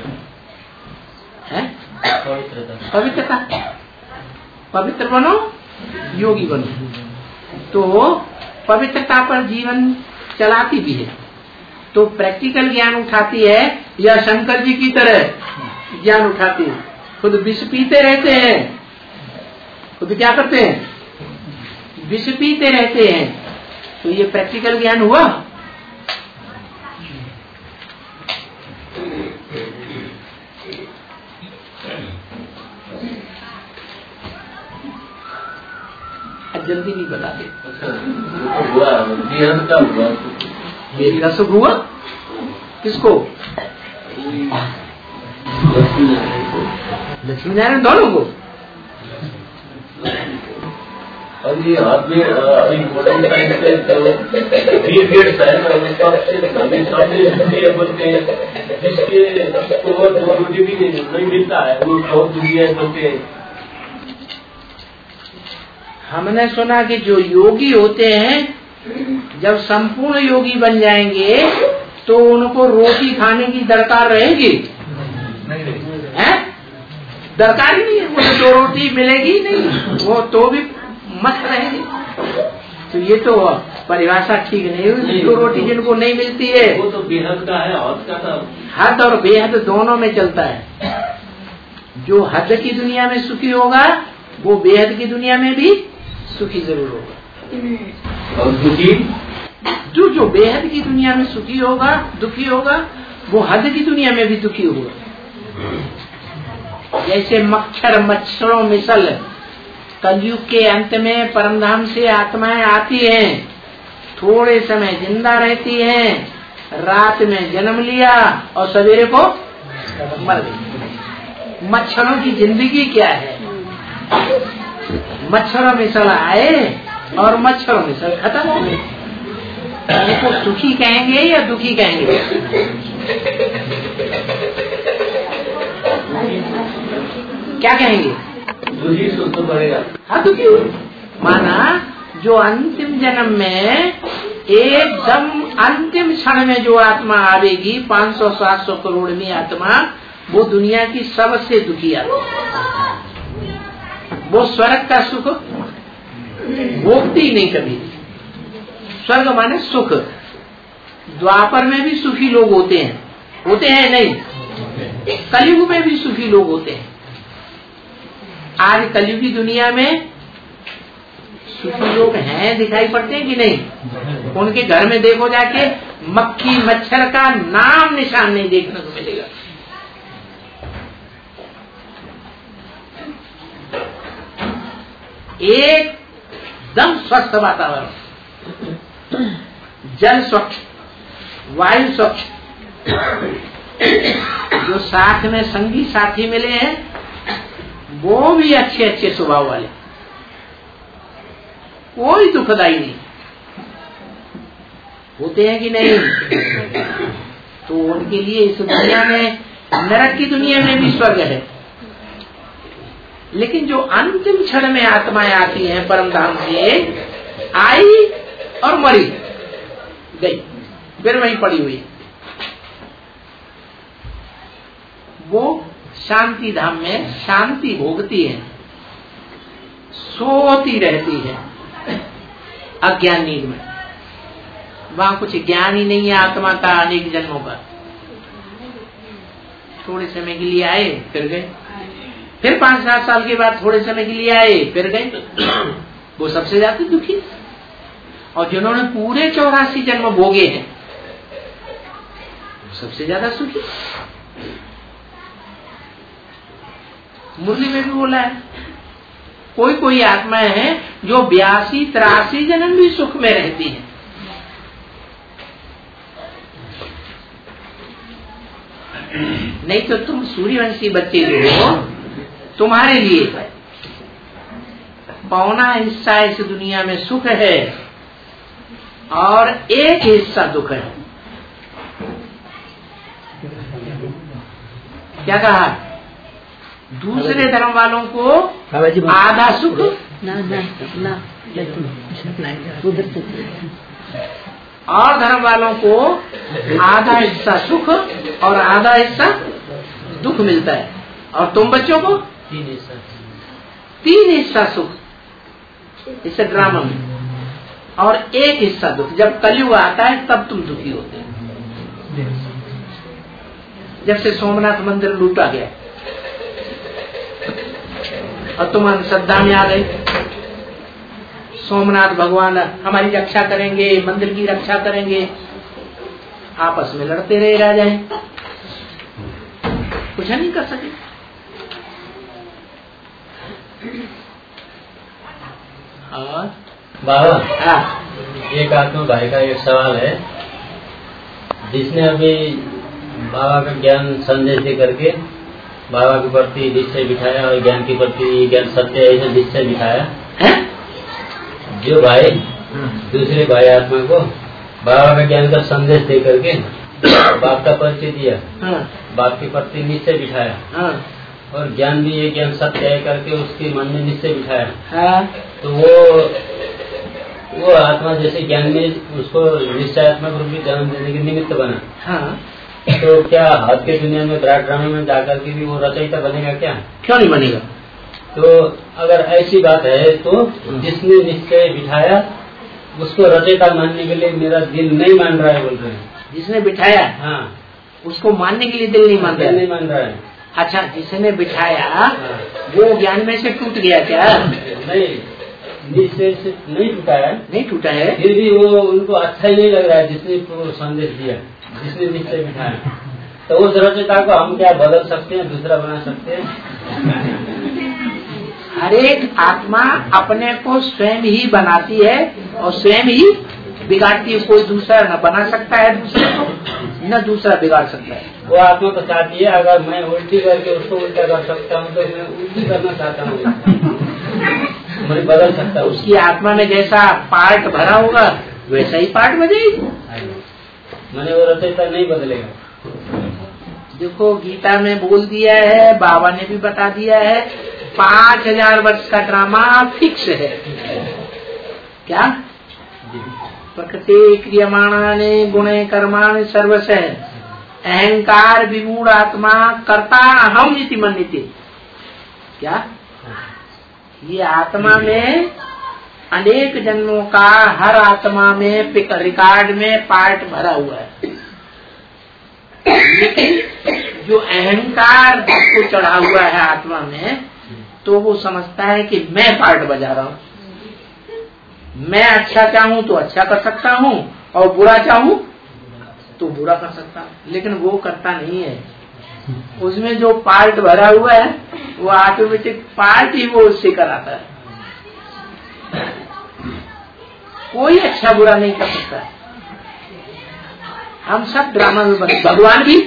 है? पवित्रता। पवित्र बनो, योगी बनो। तो पवित्रता पर जीवन चलाती भी है, तो प्रैक्टिकल ज्ञान उठाती है या शंकर जी की तरह ज्ञान उठाती है? खुद विष पीते रहते हैं, खुद क्या करते हैं? विष पीते रहते हैं। तो ये प्रैक्टिकल ज्ञान हुआ? जल्दी नहीं बताते। हुआ बेहद का हुआ, बेहद का सुख हुआ किसको? लक्ष्मी नारायण दोनों को। और ये हाथ में अभी मॉडर्न टाइम पे जो पीरियड्स है ना, सबसे हमें सामने बोलते हैं, जिसके को दो रोटी भी नहीं, नहीं मिलता है, वो बहुत दुनिया बोलते हैं। हमने सुना कि जो योगी होते हैं जब संपूर्ण योगी बन जाएंगे तो उनको रोटी खाने की दरकार रहेगी? है? दरकार ही नहीं है, वो दो रोटी मिलेगी नहीं, वो तो भी मस्त रहेगी। तो ये तो परिभाषा ठीक नहीं हुई। दो रोटी जिनको नहीं मिलती है वो तो बेहद का है, हद का था। हद और बेहद दोनों में चलता है। जो हद की दुनिया में सुखी होगा वो बेहद की दुनिया में भी सुखी जरूर होगा। और दुखी जो जो बेहद की दुनिया में सुखी होगा, दुखी होगा, वो हद की दुनिया में भी दुखी होगा। जैसे मच्छर मच्छरों मिसल कलयुग के अंत में परमधाम से आत्माएं आती हैं, थोड़े समय जिंदा रहती हैं, रात में जन्म लिया और सवेरे को मर गई। मच्छरों की जिंदगी क्या है? मच्छरों मिसल आए और मच्छरों मिसल खत्म हो गए। उनको सुखी कहेंगे या दुखी कहेंगे? क्या कहेंगे? दुखी सोचना पड़ेगा। हाँ दुखी हो। माना जो अंतिम जन्म में एकदम अंतिम क्षण में जो आत्मा आवेगी, पाँच सौ सात सौ करोड़ में आत्मा, वो दुनिया की सबसे दुखी आत्मा। वो स्वर्ग का सुख भोगती नहीं कभी। स्वर्ग माने सुख। द्वापर में भी सुखी लोग होते हैं, होते हैं नहीं? कलयुग में भी सुखी लोग होते हैं। आज कलयुगी दुनिया में सुखी लोग हैं, दिखाई पड़ते हैं कि नहीं? उनके घर में देखो जाके, मक्खी मच्छर का नाम निशान नहीं देखने को मिलेगा। एकदम स्वस्थ वातावरण, जल स्वच्छ, वायु स्वच्छ। जो साथ में संगी साथी मिले हैं वो भी अच्छे अच्छे स्वभाव वाले, कोई दुखदाई नहीं होते हैं कि नहीं? तो उनके लिए इस दुनिया में नरक की दुनिया में भी स्वर्ग है, लेकिन जो अंतिम क्षण में आत्माएं आती हैं परम धाम से, आई और मरी गई, फिर वहीं पड़ी हुई, वो शांति धाम में शांति भोगती है, सोती रहती है अज्ञान नींद में। वहां कुछ ज्ञान ही नहीं है आत्मा का अनेक जन्मों का। थोड़े समय के लिए आए फिर गए, फिर पांच सात साल के बाद थोड़े समय के लिए आए फिर गए। वो सबसे ज्यादा दुखी, और जिन्होंने पूरे चौरासी जन्म भोगे हैं वो सबसे ज्यादा सुखी। मुरली में भी बोला है, कोई कोई आत्माएं हैं जो बयासी तिरासी जन्म भी सुख में रहती हैं। नहीं तो तुम सूर्यवंशी बच्चे जो हो, तुम्हारे लिए पौना हिस्सा इस दुनिया में सुख है और एक हिस्सा दुख है। क्या कहा? दूसरे धर्म वालों को आधा सुख ना ना ना और धर्म वालों को आधा हिस्सा सुख और आधा हिस्सा दुख मिलता है, और तुम बच्चों को तीन हिस्सा तीन हिस्सा सुख इस ड्रामा में, और एक हिस्सा दुख। जब कलयुग आता है तब तुम दुखी होते हो। जब से सोमनाथ मंदिर लूटा गया और तुम अंधश्रद्धा में आ गए, सोमनाथ भगवान हमारी रक्षा करेंगे, मंदिर की रक्षा करेंगे, आपस में लड़ते रहे राजा हैं, कुछ नहीं कर सके। और बाबा, हाँ, एक आत्मा भाई का एक सवाल है, जिसने अभी बाबा का ज्ञान संदेश दे करके बाबा के प्रति निश्चय बिठाया और ज्ञान के प्रति ज्ञान सत्य ऐसा निश्चय बिठाया है? जो भाई दूसरे भाई आत्मा को बाबा का ज्ञान का संदेश दे करके बाप का परिचय दिया, हाँ, बाप के प्रति निश्चय बिठाया, हाँ, और ज्ञान भी ये ज्ञान सत्य है करके उसके मन में निश्चय बिठाया, हाँ, तो वो वो आत्मा जैसे ज्ञान में उसको निश्चयात्मक रूप में जन्म देने के निमित्त बना, हाँ, तो क्या हाथ के दुनिया में विराट ड्रामे में जाकर के भी वो रचयिता बनेगा क्या? क्यों नहीं बनेगा? तो अगर ऐसी बात है तो जिसने निश्चय बिठाया उसको रचयिता मानने के लिए मेरा दिल नहीं मान रहा है, बोल रहे हैं। जिसने बिठाया, हाँ, उसको मानने के लिए दिल नहीं मान रहा नहीं है। मान रहा है। अच्छा, जिसने बिठाया हाँ। वो ज्ञान में से टूट गया क्या? नहीं, निश्चय से नहीं टूटा है, नहीं टूटा है, फिर भी वो उनको अच्छा ही नहीं लग रहा है जिसने वो संदेश दिया, जिसने निश्चय बिठाया। तो उस रचयिता को हम क्या बदल सकते हैं, दूसरा बना सकते हैं? हर एक आत्मा अपने को स्वयं ही बनाती है और स्वयं ही बिगाड़ती है। कोई दूसरा न बना सकता है दूसरे को, न दूसरा बिगाड़ सकता है। वो आत्मा तो चाहती है अगर मैं उल्टी करके उसको उल्टा कर सकता हूँ तो मैं उल्टी करना चाहता हूँ, मैं बदल सकता हूँ। उसकी आत्मा में जैसा पार्ट भरा होगा वैसा ही पार्ट बजेगी। मैंने वो रचयिता नहीं बदलेगा। देखो, गीता में बोल दिया है, बाबा ने भी बता दिया है, पांच हजार वर्ष का ड्रामा फिक्स है। क्या? प्रकृति क्रियमाणाने गुणे कर्माणि सर्वशः अहंकार विमूढ़ आत्मा कर्ता अहम इति मन्यते। क्या? ये आत्मा में अनेक जन्मों का हर आत्मा में रिकॉर्ड में पार्ट भरा हुआ है, लेकिन जो अहंकार को चढ़ा हुआ है आत्मा में, तो वो समझता है कि मैं पार्ट बजा रहा हूँ, मैं अच्छा चाहूँ तो अच्छा कर सकता हूँ और बुरा चाहूँ तो बुरा कर सकता हूँ, लेकिन वो करता नहीं है। उसमें जो पार्ट भरा हुआ है वो ऑटोमेटिक पार्ट ही वो उससे कराता है। कोई अच्छा बुरा नहीं कर सकता। हम सब ड्रामा में बने। भगवान भी,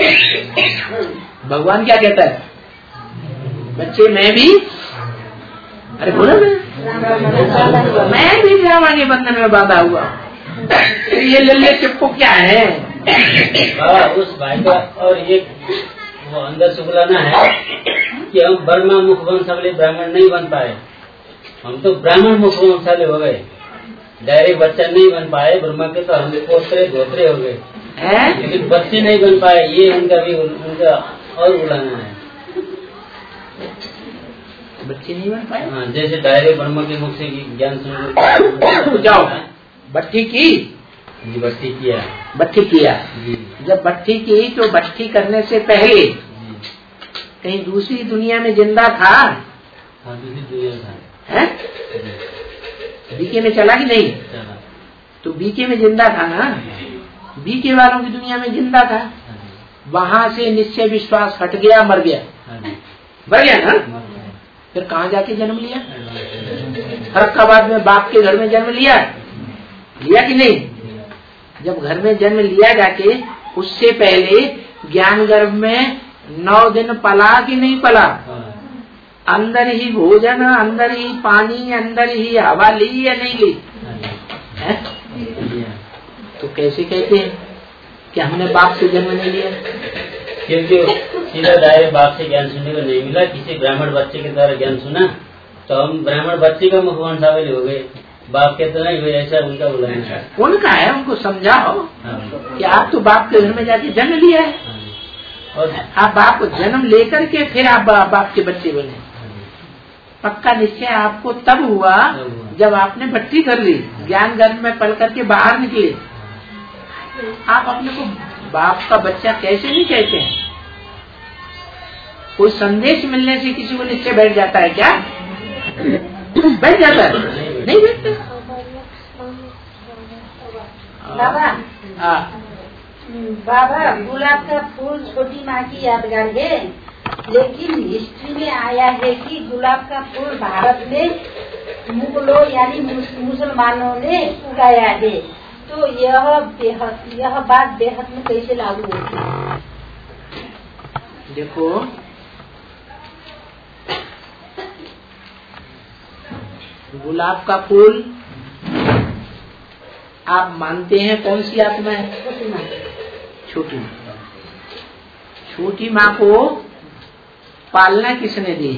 भगवान क्या कहता है? बच्चे मैं भी, अरे बोलो ना, मैं भी ड्रामा के बंधन में बांधा हुआ। ये लल्ले चिप्पो क्या है? बाबा, उस भाई का और एक वो अंदर से बुलाना है कि हम ब्रह्मा मुख वंशावली ब्राह्मण नहीं बन पाए, हम तो ब्राह्मण मुख वंशावली हो गए, डायरेक्ट बच्चा नहीं बन पाए ब्रह्मा के, तो हम पोत्रे धोत्रे हो गए, लेकिन बच्चे नहीं बन पाए, ये उनका भी उनका और बुलाना है। बच्चे नहीं बन पाए, हाँ, जैसे डायरेक्ट ब्रह्मा के मुख से ज्ञान सुन जाओ बट्ठी की जी, बट्ठी किया बट्ठी किया जी। जब बट्ठी की तो बट्ठी करने से पहले कहीं दूसरी दुनिया में जिंदा था? हाँ, दूसरी दुनिया था है? बीके में चला कि नहीं? चला। तो बीके में जिंदा था ना, बीके वालों की दुनिया में जिंदा था, वहां से निश्चय विश्वास हट गया, मर गया, मर गया ना, फिर कहाँ जाके जन्म लिया? फर्रुखाबाद में बाप के घर में जन्म लिया, लिया कि नहीं? जब घर में जन्म लिया जाके, उससे पहले ज्ञान गर्भ में नौ दिन पला कि नहीं पला? अंदर ही भोजन, अंदर ही पानी, अंदर ही हवा ली या नहीं ली? है? तो कैसे कहते हैं कि हमने बाप से जन्म नहीं लिया? क्योंकि सीधा डायरेक्ट बाप से ज्ञान सुनने को नहीं मिला, किसी ब्राह्मण बच्चे के द्वारा ज्ञान सुना, तो हम ब्राह्मण बच्चे का मुख वंशावली हो गए, बाप के तो नहीं हुए, ऐसा उनका बुलाना। उनका है, उनको समझाओ कि आप तो बाप के घर में जाके जन्म लिया है, और आप बाप को जन्म लेकर के फिर आप बाप के बच्चे बने। पक्का निश्चय आपको तब हुआ जब आपने भट्टी कर ली, ज्ञान गर्भ में पल करके बाहर निकले। आप अपने को बाप का बच्चा कैसे नहीं कहते हैं? कोई संदेश मिलने से किसी को निश्चय बैठ जाता है क्या? बैठ जाता है? नहीं बैठते। बाबा हाँ बाबा, गुलाब का फूल छोटी माँ की यादगार है, लेकिन हिस्ट्री में आया है कि गुलाब का फूल भारत में मुगलों यानी मुसलमानों ने उगाया है, तो यह बेहद यह बात बेहद में कैसे लागू होती है? देखो, गुलाब का फूल आप मानते हैं कौन सी आत्मा है? छोटी माँ। छोटी माँ को पालना किसने दी?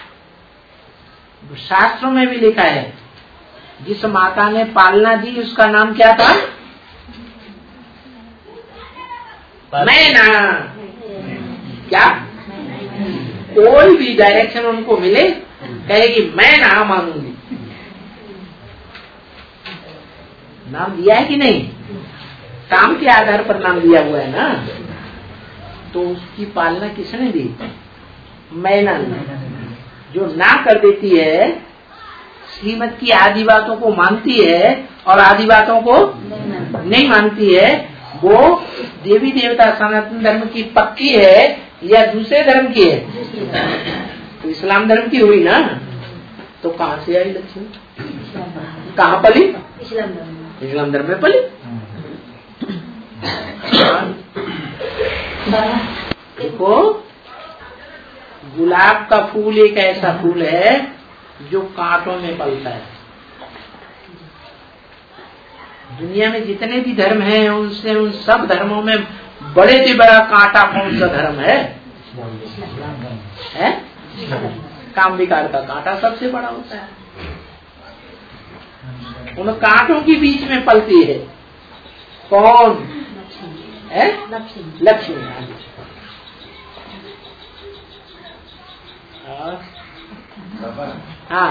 शास्त्रों में भी लिखा है, जिस माता ने पालना दी उसका नाम क्या था? मैना। क्या? कोई भी डायरेक्शन उनको मिले, कहेगी मैं ना मांगूंगी। नाम दिया है कि नहीं? काम के आधार पर नाम दिया हुआ है ना, तो उसकी पालना किसने दी? मैना ने। जो ना कर देती है, श्रीमत की आदि बातों को मानती है और आदि बातों को नहीं मानती है, वो देवी देवता सनातन धर्म की पक्की है या दूसरे धर्म की है? तो इस्लाम धर्म की हुई ना, तो कहाँ से आई लक्ष्मी? कहाँ पली? इस्लाम धर्म इस्लाम धर्म में पली। देखो, गुलाब का फूल एक ऐसा फूल है जो कांटों में पलता है। दुनिया में जितने भी धर्म हैं, उनसे उन सब धर्मों में बड़े से बड़ा कांटा कौन सा धर्म है? है? काम विकार का कांटा सबसे बड़ा होता है। उन कांटों के बीच में पलती है कौन है? लक्ष्मी। हाँ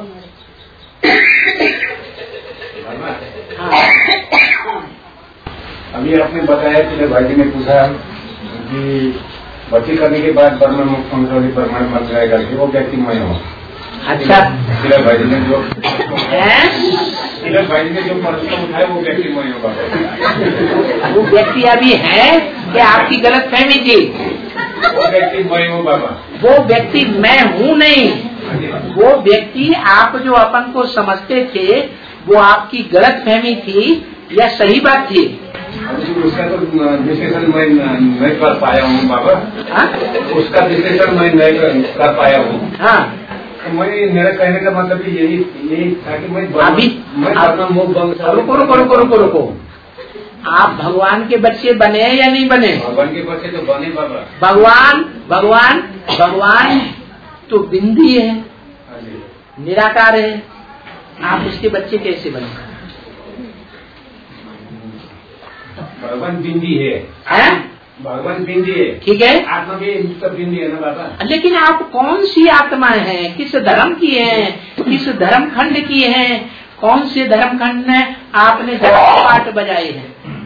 हाँ। अभी आपने बताया कि भाई जी ने पूछा कि भक्ति करने के बाद ब्रह्म मुक्त संसारी परमाणु मत रहेगा कि वो व्यक्ति मैं हूँ। अच्छा, तिलक भाई जी ने जो तिलक भाई जी ने जो प्रश्न उठाया वो व्यक्ति मैं हूँ। वो व्यक्ति अभी है कि आपकी गलत फहमी थी? वो व्यक्ति मैं हूँ बाबा। वो व्यक्ति मैं हूँ नहीं, वो व्यक्ति आप जो अपन को समझते थे वो आपकी गलत फहमी थी या सही बात थी? उसका तो विश्लेषण मैं नहीं कर पाया हूँ बाबा। हाँ? उसका विश्लेषण मैं नहीं कर पाया हूँ। हाँ, तो मैं मेरा कहने का मतलब यही यही था कि मैं अभी मैं रुको रुको रुको रुको रुको आप भगवान के बच्चे बने या नहीं बने? भगवान के बच्चे तो बने बाबा। भगवान भगवान भगवान तो बिंदी है, निराकार है, आप उसके बच्चे कैसे बने? भगवान बिंदी है, हैं? भगवान बिंदी है, ठीक है, आत्मा भी तो बिंदी है ना बाबा। लेकिन आप कौन सी आत्मा है, किस धर्म की है, किस धर्म खंड की है, कौन से धर्म खंड में आपने पाठ बजाए हैं?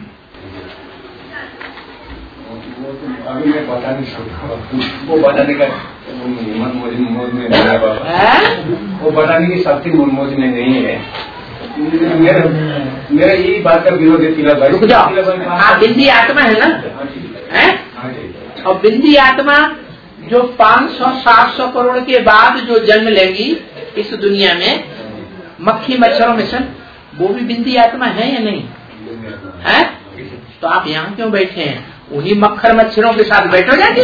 अभी मैं बता नहीं सकता, वो बताने का हिम्मत मुझे में नहीं है बाबा, वो बताने की शक्ति मुझ में नहीं है। मेरा मेरा यही बात का विरोध है तिलक भाई। रुक जाओ, आप बिंदी आत्मा है ना? है? और बिंदी आत्मा जो पाँच सौ सात सौ करोड़ के बाद जो जन्म लेगी इस दुनिया में, मक्खी मच्छरों में से, वो भी बिंदी आत्मा है या नहीं है? तो आप यहाँ क्यों बैठे हैं? उन्हीं मक्खर मच्छरों के साथ बैठो जाके।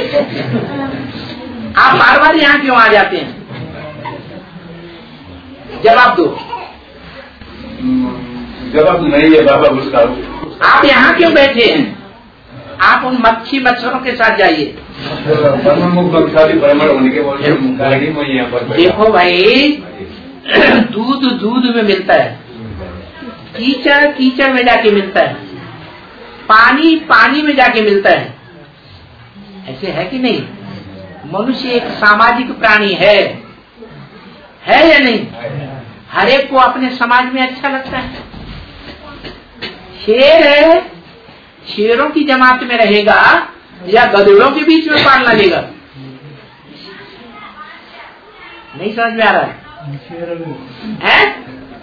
आप बार बार यहाँ क्यों आ जाते हैं? जवाब दो। जवाब नहीं है बाबा उसका। आप यहाँ क्यों बैठे हैं? आप उन मच्छी मच्छरों के साथ जाइए। होने के बाद देखो भाई, दूध दूध में मिलता है, कीचड़ कीचड़ में जाके मिलता है, पानी पानी में जाके मिलता है, ऐसे है कि नहीं? मनुष्य एक सामाजिक प्राणी है, है या नहीं? हर एक को अपने समाज में अच्छा लगता है। शेर है, शेरों की जमात में रहेगा या गधेड़ों के बीच में पालना लेगा? नहीं समझ में आ रहा है, है?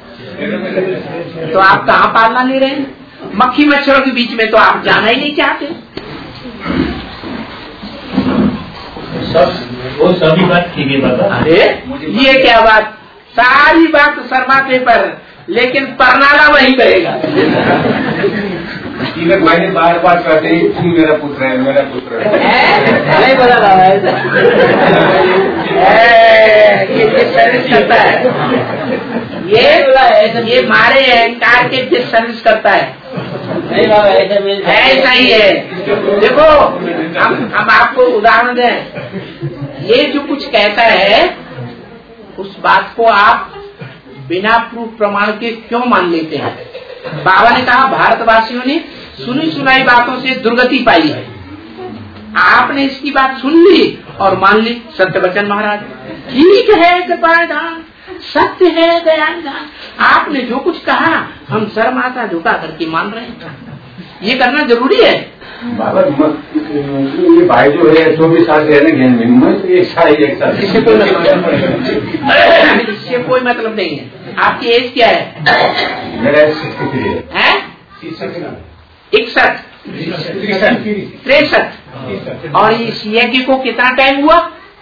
तो आप कहाँ पालना ले रहे हैं? मक्खी मच्छरों के बीच में तो आप जाना ही नहीं चाहते। सब वो सभी बात ठीक है बाबा। अरे ये क्या बात, सारी बात शर्माते पर, लेकिन परनाला वही करेगा। तीलक भाई ने बार बार कहते हैं तुम मेरा पुत्र है, मेरा पुत्र है। नहीं बोला था ये जिस सर्विस करता है, ये ये मारे अहंकार के जिस सर्विस करता है, नहीं बाबा ऐसा ऐसा ही है। देखो हम हम आपको उदाहरण दें, ये जो कुछ कहता है उस बात को आप बिना प्रूफ प्रमाण के क्यों मान लेते हैं? बाबा ने कहा भारतवासियों ने सुनी सुनाई बातों से दुर्गति पाई है, आपने इसकी बात सुन ली और मान ली। सत्य वचन महाराज, ठीक है कृपाधान, सत्य है दयानिधान, आपने जो कुछ कहा हम सर माथा झुका करके मान रहे हैं। ये करना जरूरी है बाबा। ये भाई जो है चौबीस साल से है ना ज्ञान में, मैं तो एक साल एक साल इससे कोई मतलब इससे कोई मतलब नहीं है। आपकी एज क्या है? मेरा है इकसठ तिरसठ। और इस यज्ञ को कितना टाइम हुआ?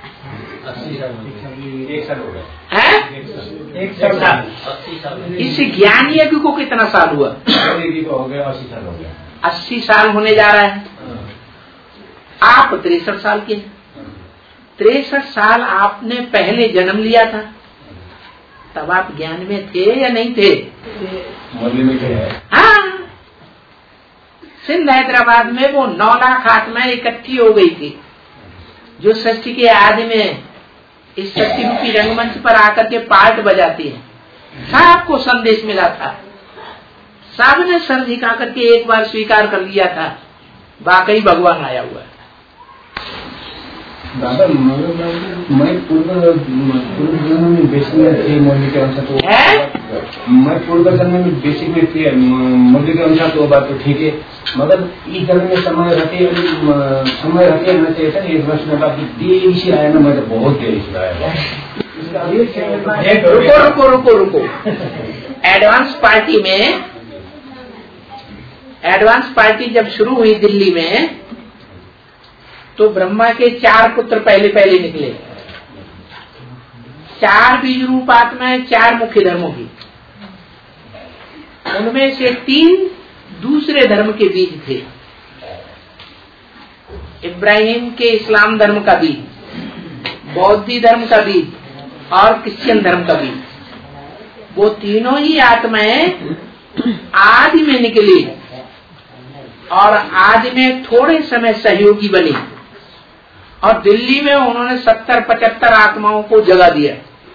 एक साल हो गया है? एक साल। इस ज्ञान यज्ञ को कितना साल हुआ? हो गया अस्सी साल हो गया। अस्सी साल होने जा रहा है। आप तिरसठ साल के, तिरसठ साल आपने पहले जन्म लिया था, तब आप ज्ञान में थे या नहीं थे? हाँ, सिंध हैदराबाद में वो नौ लाख आत्माएं इकट्ठी हो गई थी, जो षष्ठी के आदि में इस षष्ठी रूपी रंगमंच पर आकर के पार्ट बजाती है। सबको संदेश मिला था, सबने सर झुका करके एक बार स्वीकार कर लिया था, वाकई भगवान आया हुआ है। दादा मैं पूर्व पूर्व जन्म में बेसिक में थे मुरली के अनुसार, तो मैं पूर्व जन्म में बेसिक में थे मुरली के अनुसार, तो बात तो ठीक है, मगर इस जन्म में समय रहते समय रहते रहना चाहिए था। एक वर्ष में बाकी देरी से आया ना, मैं तो बहुत देरी से आया। रुको रुको रुको रुको एडवांस पार्टी में एडवांस पार्टी जब शुरू हुई दिल्ली में, तो ब्रह्मा के चार पुत्र पहले पहले निकले, चार बीज रूप आत्माएं, चार मुख्य धर्मों की। उनमें से तीन दूसरे धर्म के बीज थे, इब्राहिम के इस्लाम धर्म का बीज, बौद्धी धर्म का बीज और क्रिश्चियन धर्म का बीज। वो तीनों ही आत्माएं आदि में निकली और आदि में थोड़े समय सहयोगी बनी और दिल्ली में उन्होंने सत्तर पचहत्तर आत्माओं को जगा दिया।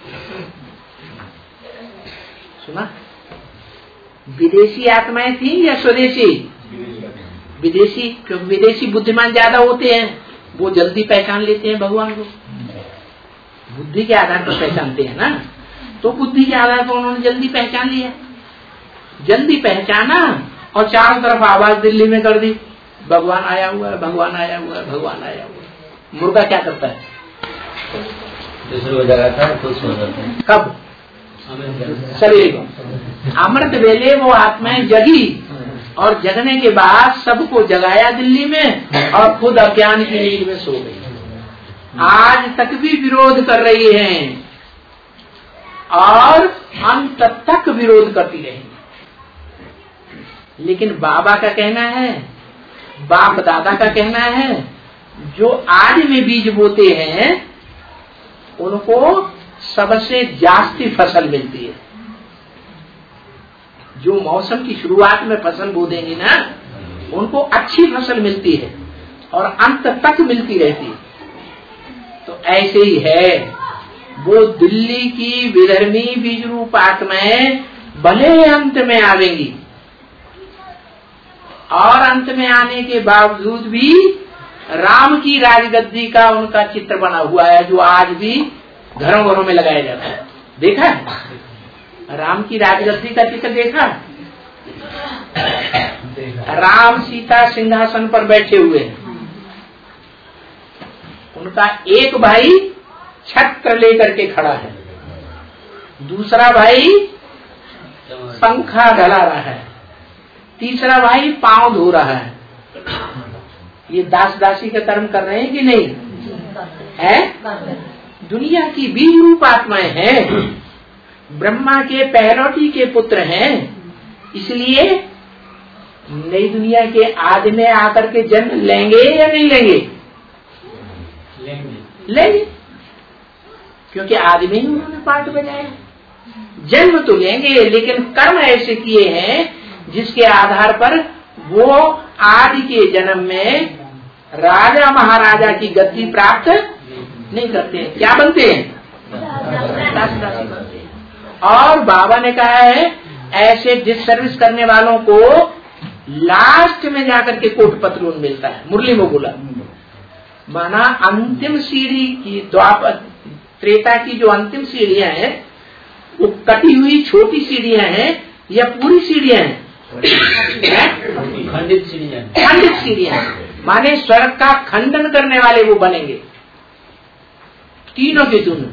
सुना? विदेशी आत्माएं थी या स्वदेशी? विदेशी, क्योंकि विदेशी बुद्धिमान ज्यादा होते हैं, वो जल्दी पहचान लेते हैं भगवान को। बुद्धि के आधार पर पहचानते हैं ना, तो बुद्धि के आधार पर उन्होंने जल्दी पहचान लिया। जल्दी पहचाना और चारों तरफ आवाज दिल्ली में कर दी, भगवान आया हुआ है, भगवान आया हुआ है, भगवान आया हुआ है। मुर्गा क्या करता है? दूसरे को जगाता है, खुद सो जाता है। कब? शरीर को। अमृत वेले वो आत्माएं जगी और जगने के बाद सबको जगाया दिल्ली में और खुद अज्ञान की नींद में सो गई। आज तक भी विरोध कर रही हैं और अंत तक विरोध करती रहेंगी। लेकिन बाबा का कहना है, बाप दादा का कहना है, जो आज में बीज बोते हैं उनको सबसे जास्ती फसल मिलती है। जो मौसम की शुरुआत में फसल बो देंगे ना, उनको अच्छी फसल मिलती है और अंत तक मिलती रहती है। तो ऐसे ही है, वो दिल्ली की विधर्मी बीज रूप आत्माएं भले अंत में आवेंगी और अंत में आने के बावजूद भी राम की राजगद्दी का उनका चित्र बना हुआ है, जो आज भी घरों घरों में लगाया जाता है। देखा है? राम की राजगद्दी का चित्र देखा? राम सीता सिंहासन पर बैठे हुए हैं, उनका एक भाई छत्र लेकर के खड़ा है, दूसरा भाई पंखा ढला रहा है, तीसरा भाई पांव धो रहा है। ये दास दासी का कर्म कर रहे हैं कि नहीं है? दुनिया की बीज रूप आत्माएं हैं, ब्रह्मा के पहलौटी के पुत्र हैं, इसलिए नई दुनिया के आदि में आकर के जन्म लेंगे या नहीं लेंगे? लेंगे, लेंगे। क्योंकि आदि में ही उन्होंने पाठ बजाया। जन्म तो लेंगे, लेकिन कर्म ऐसे किए हैं जिसके आधार पर वो आदि के जन्म में राजा महाराजा की गद्दी प्राप्त नहीं करते हैं। क्या बनते हैं? दास दासी बनते हैं। और बाबा ने कहा है, ऐसे डिससर्विस करने वालों को लास्ट में जाकर के कोट पत्रों मिलता है। मुरली में बोला, माना अंतिम सीढ़ी की, द्वापर त्रेता की जो अंतिम सीढ़ियां हैं वो कटी हुई छोटी सीढ़ियां हैं या पूरी सीढ़ियां हैं? खंडित सीढ़ियां। खंडित सीढ़ियां माने स्वर्ग का खंडन करने वाले वो बनेंगे, तीनों के तीनों।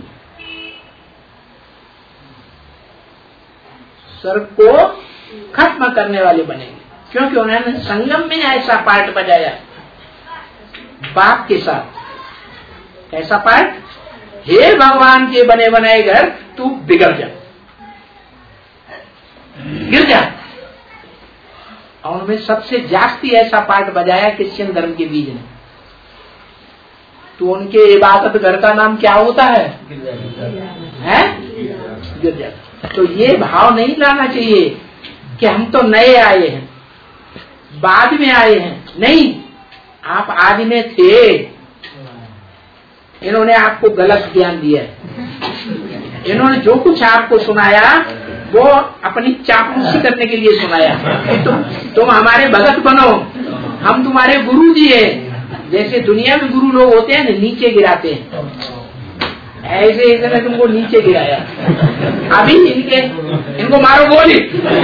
स्वर्ग को खत्म करने वाले बनेंगे, क्योंकि उन्होंने संगम में ऐसा पार्ट बजाया बाप के साथ। ऐसा पार्ट, हे भगवान के बने बनाए घर तू बिगड़ जा, गिर जा। और उनमें सबसे जास्ती ऐसा पार्ट बजाया क्रिश्चियन धर्म के बीज ने। तो उनके इबादत घर का नाम क्या होता है? है गिरजा। तो ये भाव नहीं लाना चाहिए कि हम तो नए आए हैं, बाद में आए हैं। नहीं, आप आदि में थे, इन्होंने आपको गलत ज्ञान दिया है। इन्होंने जो कुछ आपको सुनाया वो अपनी चापलूसी करने के लिए सुनाया कि तुम तुम हमारे भगत बनो, हम तुम्हारे गुरु जी हैं। जैसे दुनिया में गुरु लोग होते हैं ना, नीचे गिराते हैं, ऐसे इसने तुमको नीचे गिराया। अभी इनके इनको मारो गोली।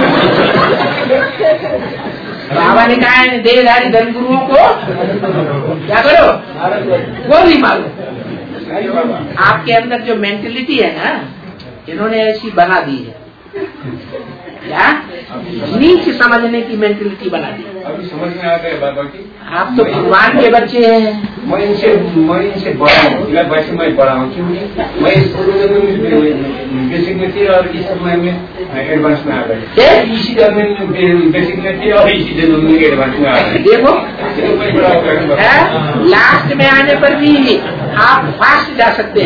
बाबा ने कहा है देहधारी धर्म गुरुओं को क्या करो? गोली मारो। आपके अंदर जो मेंटेलिटी है ना, इन्होंने ऐसी बना दी है, क्या नीच समझने की मेंटेलिटी बना दी। अभी समझ में आ गया बाबा की, आप तो भगवान के बच्चे हैं। मैं इनसे मैं इनसे बड़ा हूँ, मैं वैसे मैं बड़ा हूँ, क्योंकि मैं इस बेसिक में थी और इस समय में एडवांस में आ गए। इसी जन्म में बेसिक में थी और इसी जन्म में एडवांस में आ गए। देखो लास्ट में आने पर भी आप फास्ट जा सकते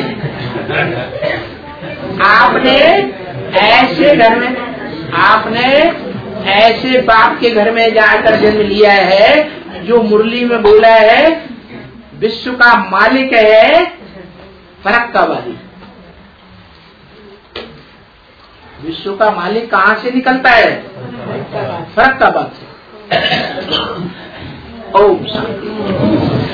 हैं। आपने ऐसे घर में आपने ऐसे बाप के घर में जाकर जन्म लिया है जो मुरली में बोला है विश्व का मालिक है फरक्का वाली। विश्व का मालिक कहाँ से निकलता है? फरक्काबाद से। ओम शांति।